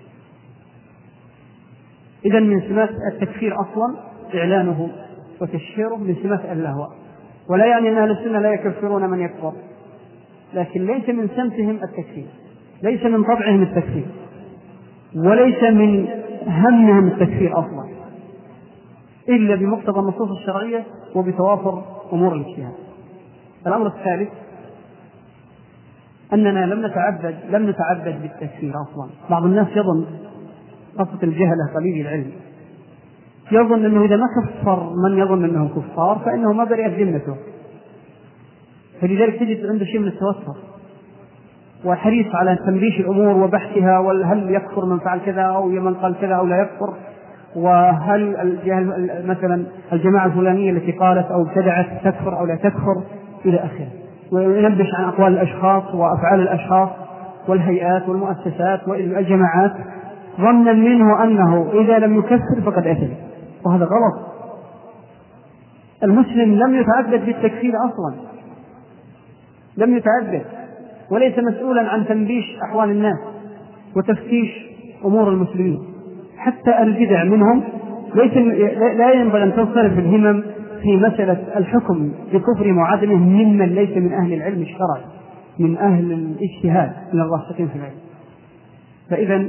إذن من سمات التكفير أصلا إعلانه وتشهيره من سمات أهل الأهواء. ولا يعني أن أهل السنة لا يكفرون من يكفر، لكن ليس من سمتهم التكفير، ليس من طبعهم التكفير، وليس من همهم التكفير أصلا، إلا بمقتضى النصوص الشرعية وبتوافر أمور الاجتهاد. الأمر الثالث أننا لم نتعبد بالتكفير أصلا. بعض الناس يظن، خاصة الجهلة قليل العلم، يظن أنه إذا ما كفر من يظن أنه كفار فإنه ما برئت ذمته، فلذلك تجد عنده شيء من التوتر وحريص على تنبيش الأمور وبحثها، وهل يكفر من فعل كذا أو من قال كذا أو لا يكفر، وهل مثلا الجماعة الفلانية التي قالت أو ابتدعت تكفر أو لا تكفر إلى آخره، وينبش عن أقوال الأشخاص وأفعال الأشخاص والهيئات والمؤسسات والجماعات، ظنا منه أنه إذا لم يكفر فقد أثم، وهذا غلط. المسلم لم يتعبد بالتكفير أصلا، لم يتعبد، وليس مسؤولا عن تنبيش أحوال الناس وتفتيش أمور المسلمين. حتى البدع منهم لا ينبغي أن تنصرف الهمم في مسألة الحكم بكفر وعدمه ممن ليس من أهل العلم الشرعي، من أهل الاجتهاد، من الراسخين في العلم. فإذا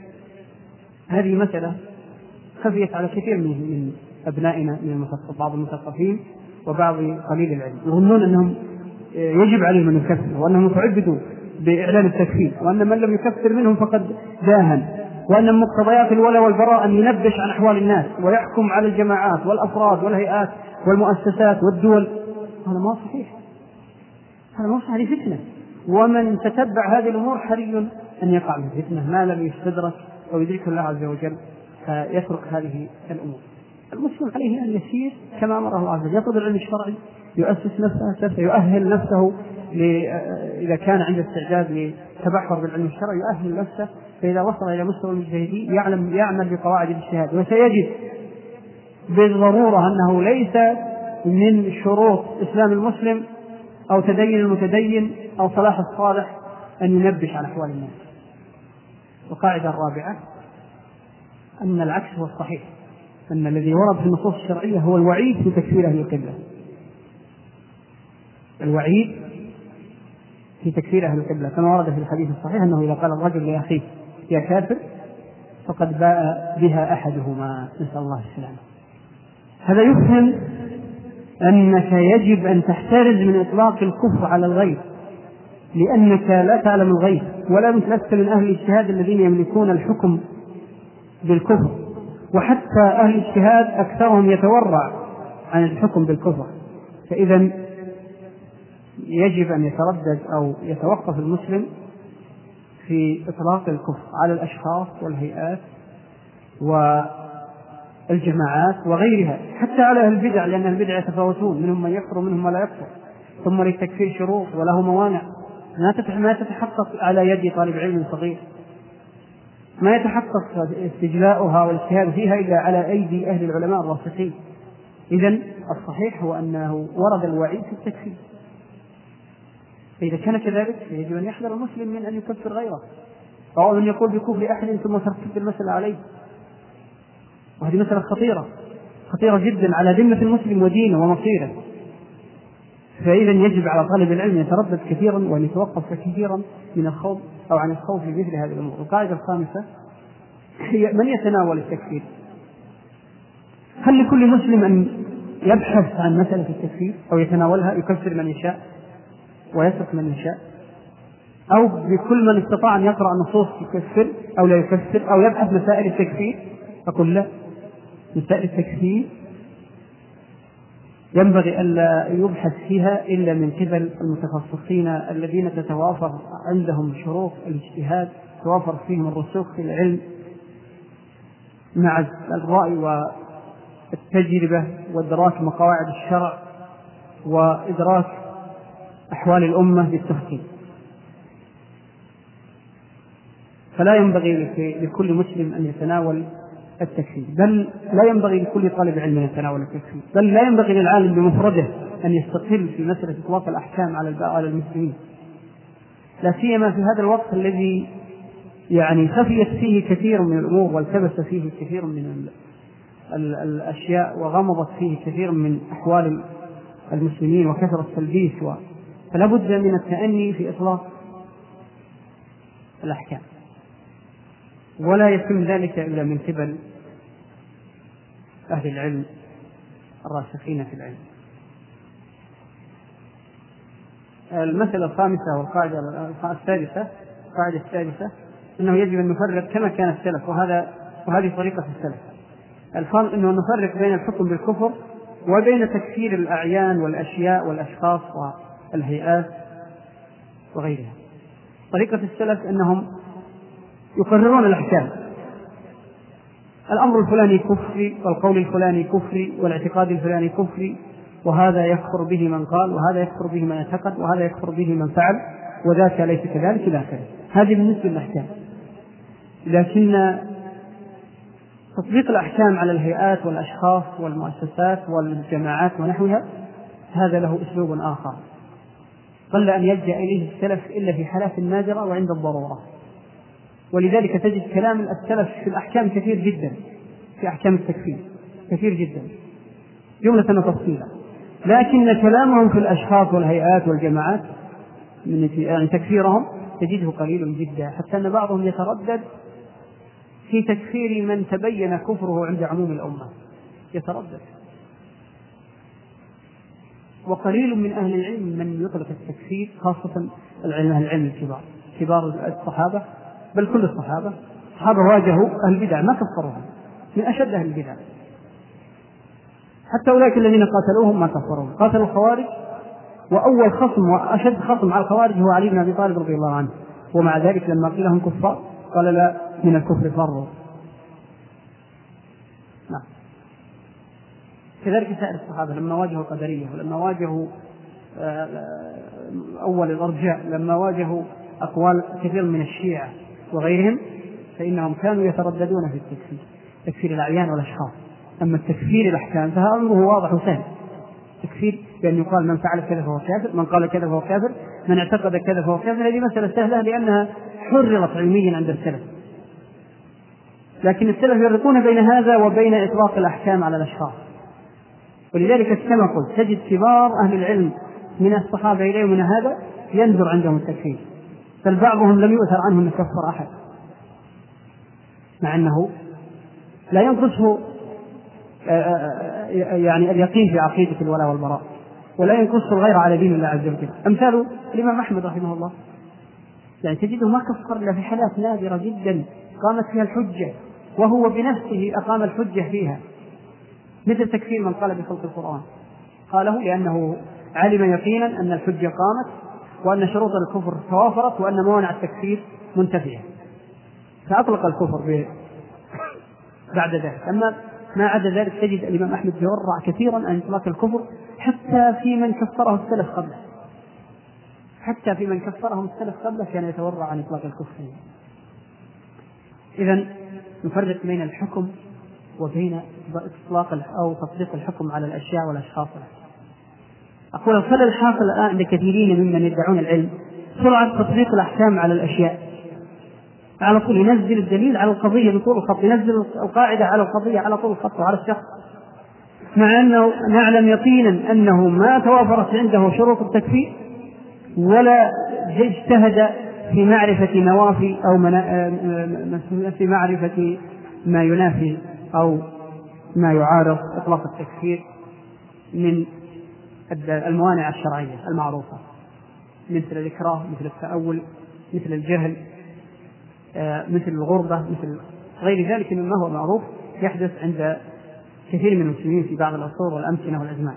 هذه مسألة خفيت على كثير من أبنائنا من بعض المثقفين وبعض قليل العلم، يظنون أنهم يجب عليهم أن يكفروا، وأنهم يتعبدوا بإعلان التكفير، وأن من لم يكفر منهم فقد داهن، وأن من مقتضيات الولاء والبراء أن ينبش عن أحوال الناس ويحكم على الجماعات والأفراد والهيئات والمؤسسات والدول. هذا ما صحيح، هذا ما صحيح، هذه فتنة، ومن تتبع هذه الأمور حري أن يقع من فتنة ما لم يستدرك أو يدرك الله عز وجل فيترك هذه الأمور. المسلم عليه أن يسير كما أمره الله عز وجل، يطلب العلم الشرعي، يؤسس نفسه، يؤهل نفسه إذا كان عنده استعداد للتبحر بالعلم الشرعي يؤهل نفسه، فإذا وصل إلى مستوى المجتهدين يعمل بقواعد الاجتهاد، وسيجد بالضرورة أنه ليس من شروط إسلام المسلم أو تدين المتدين أو صلاح الصالح أن ينبش عن أحوال الناس. القاعدة الرابعة أن العكس هو الصحيح، أن الذي ورد في النصوص الشرعية هو الوعيد في تكفير أهل القبلة، الوعيد في تكفير أهل القبلة، كما ورد في الحديث الصحيح أنه إذا قال الرجل لأخيه يا كافر فقد باء بها أحدهما، نسأل الله السلامة. هذا يفهم أنك يجب أن تحترز من إطلاق الكفر على الغير، لأنك لا تعلم الغيب، ولا لست من أهل الاجتهاد الذين يملكون الحكم بالكفر، وحتى أهل الاجتهاد أكثرهم يتورع عن الحكم بالكفر. فإذا يجب أن يتردد أو يتوقف المسلم في إطلاق الكفر على الأشخاص والهيئات والجماعات وغيرها، حتى على أهل البدع، لأن البدع يتفاوتون، منهم من يكفر ومنهم من لا يكفر، ثم للتكفير شروط وله موانع ما تتحقق على يد طالب علم صغير، ما يتحقق استجلاؤها والاجتهاد فيها إلا على أيدي أهل العلماء الراسخين. إذن الصحيح هو أنه ورد الوعيد في التكفير، فإذا كان كذلك يجب أن يحذر المسلم من أن يكفر غيره، أو أن يقول بكفر أحد ثم ترتب المسألة عليه، وهذه مسألة خطيرة جدا على ذمة المسلم ودينه ومصيره. فإذا يجب على طالب العلم يتردد كثيرا وأن يتوقف كثيرا من الخوض أو عن الخوف في مثل هذه الأمور. القاعدة الخامسة هي من يتناول التكفير. هل لكل مسلم أن يبحث عن مسألة التكفير أو يتناولها، يكفر من يشاء ويترك من يشاء، أو بكل من استطاع أن يقرأ النصوص يكفر أو لا يكفر، أو يبحث مسائل التكفير؟ أقول لا، مسائل التكفير ينبغي ألا يبحث فيها إلا من قبل المتخصصين الذين تتوافر عندهم شروط الاجتهاد، توافر فيهم الرسوخ في العلم مع الرأي والتجربة وإدراك مقاعد الشرع وإدراك أحوال الأمة بالتفصيل. فلا ينبغي لكل مسلم أن يتناول التكفير، بل لا ينبغي لكل طالب علم أن يتناول التكفير، بل لا ينبغي للعالم بمفرده أن يستقل في مسألة إطلاق الأحكام على المسلمين، لا سيما في هذا الوقت الذي يعني خفيت فيه كثير من الأمور والتبس فيه كثير من الأشياء وغمضت فيه كثير من أحوال المسلمين وكثر التلبيس، فلا بد من التأني في إطلاق الأحكام، ولا يتم ذلك إلا من قبل أهل العلم الراسخين في العلم. المسألة الخامسة والقاعدة السادسة، القاعدة السادسة أنه يجب أن نفرق كما كان السلف، وهذه طريقة السلف، أنه نفرق بين الحكم بالكفر وبين تكفير الأعيان والأشياء والأشخاص والهيئات وغيرها. طريقة السلف أنهم يقررون الأحكام، الأمر الفلاني كفري والقول الفلاني كفري والاعتقاد الفلاني كفري، وهذا يكفر به من قال، وهذا يكفر به من اعتقد، وهذا يكفر به من فعل، وذاك ليس كذلك إلى آخره. هذه بالنسبة للأحكام. لكن تطبيق الأحكام على الهيئات والأشخاص والمؤسسات والجماعات ونحوها هذا له أسلوب آخر قل أن يلجأ إليه السلف إلا في حالات نادرة وعند الضرورة، ولذلك تجد كلام السلف في الأحكام كثير جدا، في أحكام التكفير كثير جدا جملة وتفصيلا، لكن كلامهم في الأشخاص والهيئات والجماعات من تكفيرهم تجده قليل جدا، حتى أن بعضهم يتردد في تكفير من تبين كفره عند عموم الأمة، يتردد. وقليل من أهل العلم من يطلق التكفير، خاصة العلم الكبار، كبار الصحابة، بل كل الصحابة واجهوا أهل البدع ما كفروهم، من أشد أهل البدع، حتى أولئك الذين قاتلوهم ما كفروهم، قاتلوا الخوارج، وأول خصم وأشد خصم على الخوارج هو علي بن أبي طالب رضي الله عنه، ومع ذلك لما قيل لهم كفار قال لا، من الكفر فروا. نعم. كذلك سائر الصحابة لما واجهوا القدرية، ولما واجهوا أول الأرجاء، لما واجهوا أقوال كثير من الشيعة وغيرهم، فإنهم كانوا يترددون في التكفير، تكفير الأعيان والأشخاص. أما التكفير الأحكام فهذا أمره واضح وسهل، تكفير بأن يقال من فعل كذا فهو كافر، من قال كذا فهو كافر، من اعتقد كذا فهو كافر. هذه مسألة سهلة لأنها حررت علميا عند السلف، لكن السلف يفرقون بين هذا وبين إطلاق الأحكام على الأشخاص. ولذلك كما قلت تجد كبار أهل العلم من الصحابة إليه من هذا يندر عندهم التكفير، بل بعضهم لم يؤثر عنه أن يكفر أحد، مع أنه لا ينقصه يعني اليقين في عقيدة الولاء والبراء، ولا ينقصه الغير على دين الله عز وجل. أمثال الإمام أحمد رحمه الله، يعني تجده ما كفر إلا في حالات نادرة جدا قامت فيها الحجة، وهو بنفسه أقام الحجة فيها، مثل تكفير من قال بخلق القرآن، قاله لأنه علم يقينا أن الحجة قامت وأن شروط الكفر توافرت وأن موانع التكفير منتفية، فأطلق الكفر بعد ذلك. أما ما عدا ذلك تجد الإمام أحمد يورع كثيرا عن إطلاق الكفر حتى في من كفره السلف قبله، حتى في من كفرهم السلف قبله كان يتورع عن إطلاق الكفر. إذن نفرق بين الحكم وبين إطلاق أو تطبيق الحكم على الأشياء والأشخاص. أقول الخلل الحاصل الآن عند كثيرين ممن يدعون العلم سرعة تطبيق الأحكام على الأشياء، على طول ينزل الدليل على القضية بطول الخط، ينزل القاعدة على القضية على طول الخط وعلى الشخص، مع أنه نعلم يقينا أنه ما توافرت عنده شروط التكفير ولا اجتهد في معرفة نوافي أو في معرفة ما ينافي أو ما يعارض إطلاق التكفير من الموانع الشرعية المعروفة، مثل الإكراه، مثل التأول، مثل الجهل، مثل الغربة، مثل غير ذلك مما هو معروف يحدث عند كثير من المسلمين في بعض العصور والأمكنة والأزمان.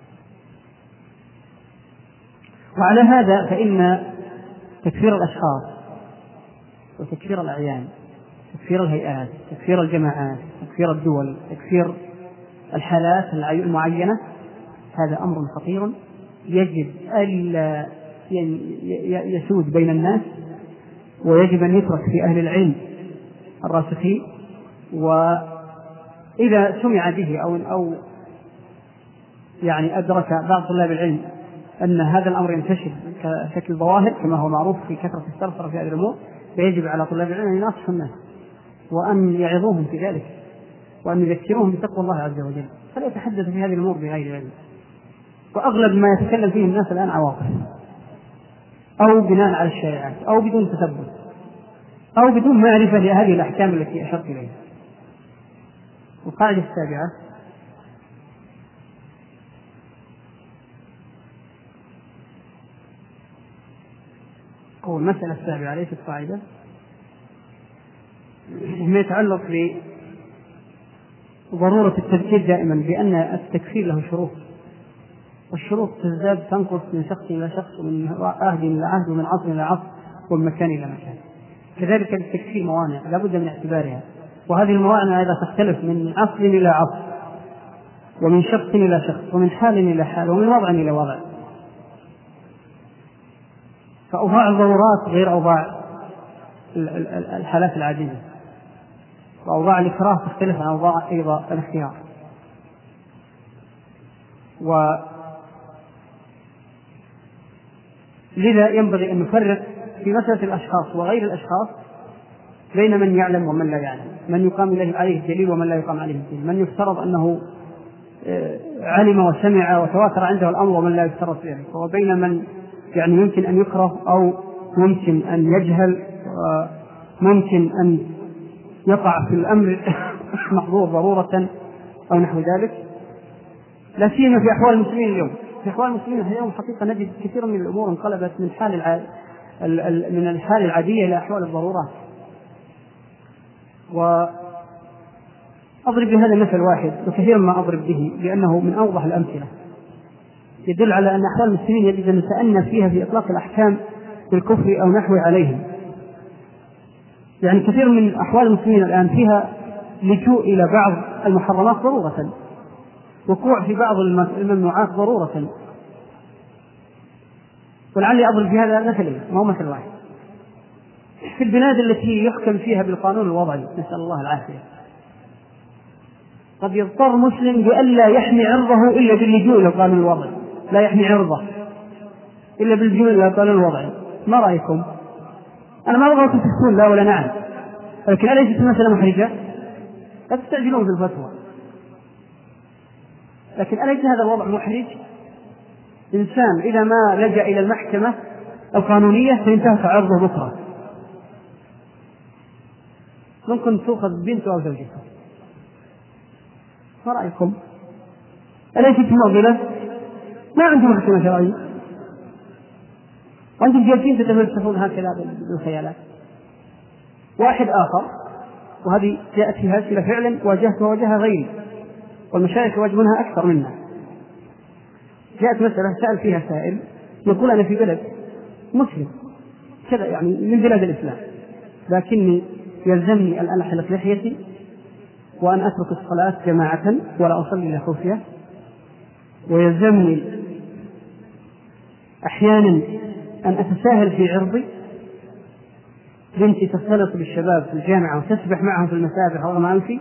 وعلى هذا فإن تكفير الأشخاص وتكفير الأعيان، تكفير الهيئات، تكفير الجماعات، تكفير الدول، تكفير الحالات المعينة، هذا أمر خطير يجب ألا يسود بين الناس، ويجب أن يترك في أهل العلم الراسخين. وإذا سمع به أو يعني أدرك بعض طلاب العلم أن هذا الأمر ينتشر كشكل ظواهر كما هو معروف في كثرة السرصرة في هذه الأمور، فيجب على طلاب العلم أن يناصحوا الناس وأن يعظوهم في ذلك وأن يذكروهم بتقوى الله عز وجل، فلا يتحدث في هذه الأمور بغير علم. وأغلب ما يتكلم فيه الناس الآن عواطف أو بناء على الشائعات أو بدون تثبت أو بدون معرفة لهذه الأحكام التي أشرت إليها. القاعدة السابعة: أو المسألة السابعة ليست قاعدة، ما يتعلق بضرورة التذكير دائما بأن التكفير له شروط، والشروط تزداد تنقص من شخص إلى شخص ومن عهد إلى عهد ومن عصر إلى عصر ومن مكان إلى مكان. كذلك للتكفير موانع لا بد من اعتبارها، وهذه الموانع أيضا تختلف من عصر إلى عصر ومن شخص إلى شخص ومن حال إلى حال ومن وضع إلى وضع. فأوضاع الضرورات غير أوضاع الحالات العادية، وأوضاع الإكراه تختلف عن أوضاع أيضا الاختيار. لذا ينبغي أن نفرق في مسألة الأشخاص وغير الأشخاص بين من يعلم ومن لا يعلم، من يقام عليه الدليل ومن لا يقام عليه الدليل، من يفترض أنه علم وسمع وتواتر عنده الأمر ومن لا يفترض ذلك، وبين من يعني يمكن أن يكره أو ممكن أن يجهل وممكن أن يقع في الأمر محظور ضرورة أو نحو ذلك. لا سيما في أحوال المسلمين اليوم. في أحوال المسلمين اليوم حقيقة نجد كثيرا من الأمور انقلبت من الحال العادية إلى أحوال الضرورات. وأضرب بهذا مثل واحد وكثيرا ما أضرب به لأنه من أوضح الأمثلة يدل على أن أحوال المسلمين يجب أن نتأنى فيها في إطلاق الأحكام بالكفر أو نحو عليهم. يعني كثير من أحوال المسلمين الآن فيها لجوء إلى بعض المحرمات ضرورة، وقوع في بعض الممنوعات ضرورة. ولعلي أضرب بهذا مثلا ما هو مثل واحد. في البلاد التي يحكم فيها بالقانون الوضعي نسأل الله العافية، قد يضطر مسلم بألا يحمي عرضه إلا باللجوء إلى القانون الوضعي، لا يحمي عرضه إلا باللجوء إلى القانون الوضعي. ما رأيكم؟ أنا ما أبغى تفتون لا ولا نعم، لكن أليست المسألة محرجة؟ لا تستعجلون في الفتوى، لكن أليس هذا الوضع محرج؟ إنسان إذا ما لجأ إلى المحكمة القانونية سينتهك عرضه بكرة، ممكن تأخذ بنته أو زوجته. ما رأيكم؟ أليست معضلة؟ ما عندهم محكمة شرعية، وأنتم جالسين تتفلسفون هكذا بالخيالات. واحد آخر، وهذه جاءت فيها أسئلة فعلا واجهتها وواجهها غيري والمشايخ يواجهونها أكثر منها، جاءت مسألة سأل فيها سائل يقول أنا في بلد مسلم كذا يعني من بلاد الإسلام، لكني يلزمني أن أحلق لحيتي وأن أترك الصلاة جماعة ولا أصلي إلا خفية، ويلزمني أحيانا أن أتساهل في عرضي، بنتي تختلط بالشباب في الجامعة وتسبح معهم في المسابح رغم أنفي،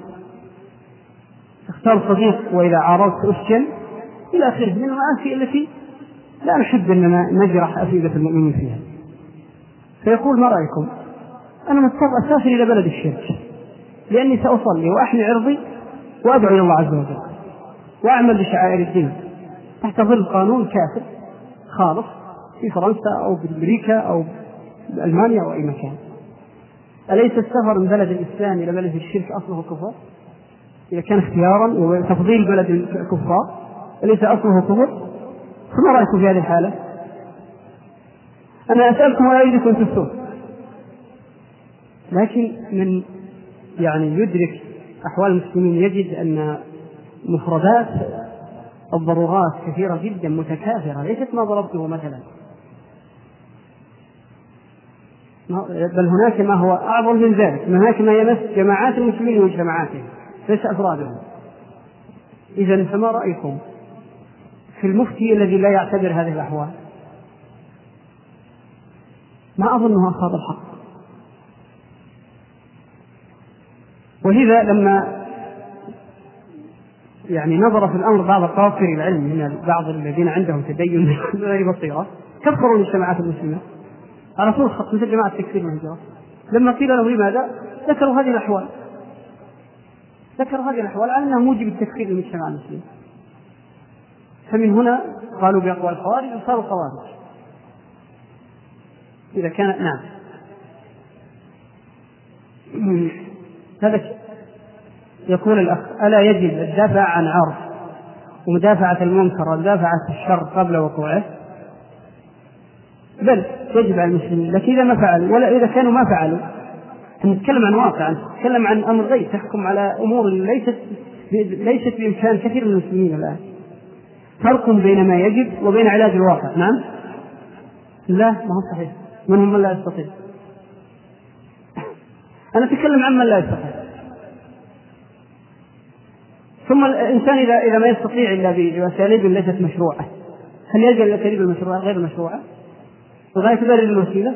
اختار صديق وإذا عارضت أسجن إلى آخره من المآسي التي لا نحب أننا نجرح أفئدة المؤمنين فيها. فيقول ما رأيكم؟ أنا مضطر أسافر إلى بلد الشرك لأني سأصلي وأحمي عرضي وأدعو إلى الله عز وجل وأعمل بشعائر الدين تحت ظل قانون كافر خالص في فرنسا أو بأمريكا أو بألمانيا أو أي مكان. أليس السفر من بلد الإسلام إلى بلد الشرك أصله كفر؟ إذا كان اختيارا وتفضيل بلد الكفار أليس أصله كفر؟ فما رأيكم في هذه الحالة؟ أنا أسألكم ولا أريدكم تفتون، لكن من يعني يدرك أحوال المسلمين يجد أن مفردات الضرورات كثيرة جدا متكاثرة، ليست ما ضربته مثلا، بل هناك ما هو أعظم من ذلك، هناك ما يمس جماعات المسلمين ومجتمعاتهم ليس أفرادهم. إذن فما رأيكم في المفتي الذي لا يعتبر هذه الأحوال؟ ما أظنه أخذ الحق. ولذا لما يعني نظر في الأمر بعض قاصر العلم من بعض الذين عندهم تدين غير بصيرة كفروا المجتمعات المسلمة على طول خط مثل جماعة التكفير والهجرة. لما قيل له لماذا ذكروا هذه الأحوال على أنها موجب التكفير للمجتمع المسلم. فمن هنا قالوا بأقوال الخوارج وصاروا خوارج. إذا كان نعم هذا يقول الأخ ألا يجب الدافع عن عرض ومدافعة المنكر والدافع عن الشر قبل وقوعه؟ بل يجب على المسلمين، لكن إذا ما فعلوا ولا إذا كانوا ما فعلوا نتكلم عن واقع، نتكلم عن أمر غير تحكم على أمور ليست بإمكان كثير من المسلمين الآن. فرق بين ما يجب وبين علاج الواقع. نعم لا ما هو صحيح، منهم من لا يستطيع. أنا أتكلم عن من لا يستطيع. ثم الإنسان إذا ما يستطيع إلا بأساليب ليست مشروعة، هل يلجأ للأساليب المشروعة غير المشروعة وغاية تبرر الوسيلة؟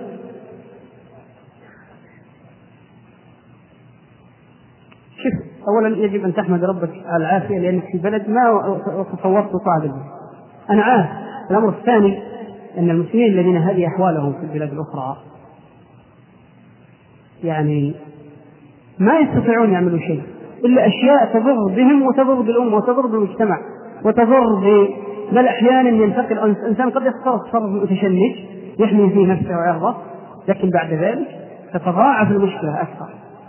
شوف، أولا يجب أن تحمد ربك على العافية لأنك في بلد ما تصورت صعب به. أنا عارف. الأمر الثاني أن المسلمين الذين هذه أحوالهم في البلاد الأخرى يعني ما يستطيعون يعملوا شيء إلا أشياء تضر بهم وتضر بالأمة وتضر بالمجتمع وتضر بل أحيانا ينتقل الإنسان قد يتصرف تصرف متشنج يحمي فيه نفسه وعرضه، لكن بعد ذلك تتضاعف المشكلة أكثر،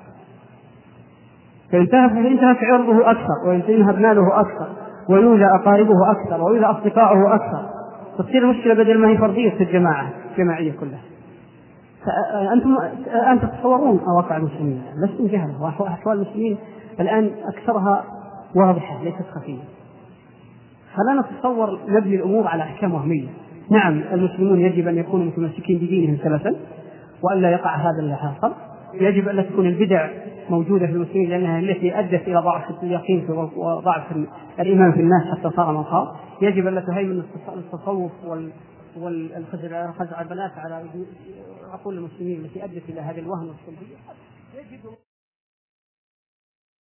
فينتهك عرضه أكثر وينتهك ماله أكثر ويؤذى أقاربه أكثر ويؤذى أصدقائه أكثر، تصير المشكلة بدل ما هي فردية في الجماعية كلها. أنتم تتصورون واقع المسلمين، لستم جهلة، وأحوال المسلمين الآن أكثرها واضحة ليست خفية. فلا نتصور نبني الأمور على أحكام وهمية. نعم المسلمون يجب أن يكونوا متمسكين بدينهم سلفا وأن لا يقع هذا اللي حصل. يجب أن لا تكون البدع موجودة في المسلمين لأنها التي أدت إلى ضعف اليقين وضعف الإيمان في الناس حتى صار منخاض. يجب أن لا تهيمن التصوف والخزع البنات على عقول المسلمين التي أدت إلى هذا الوهن والسلبية.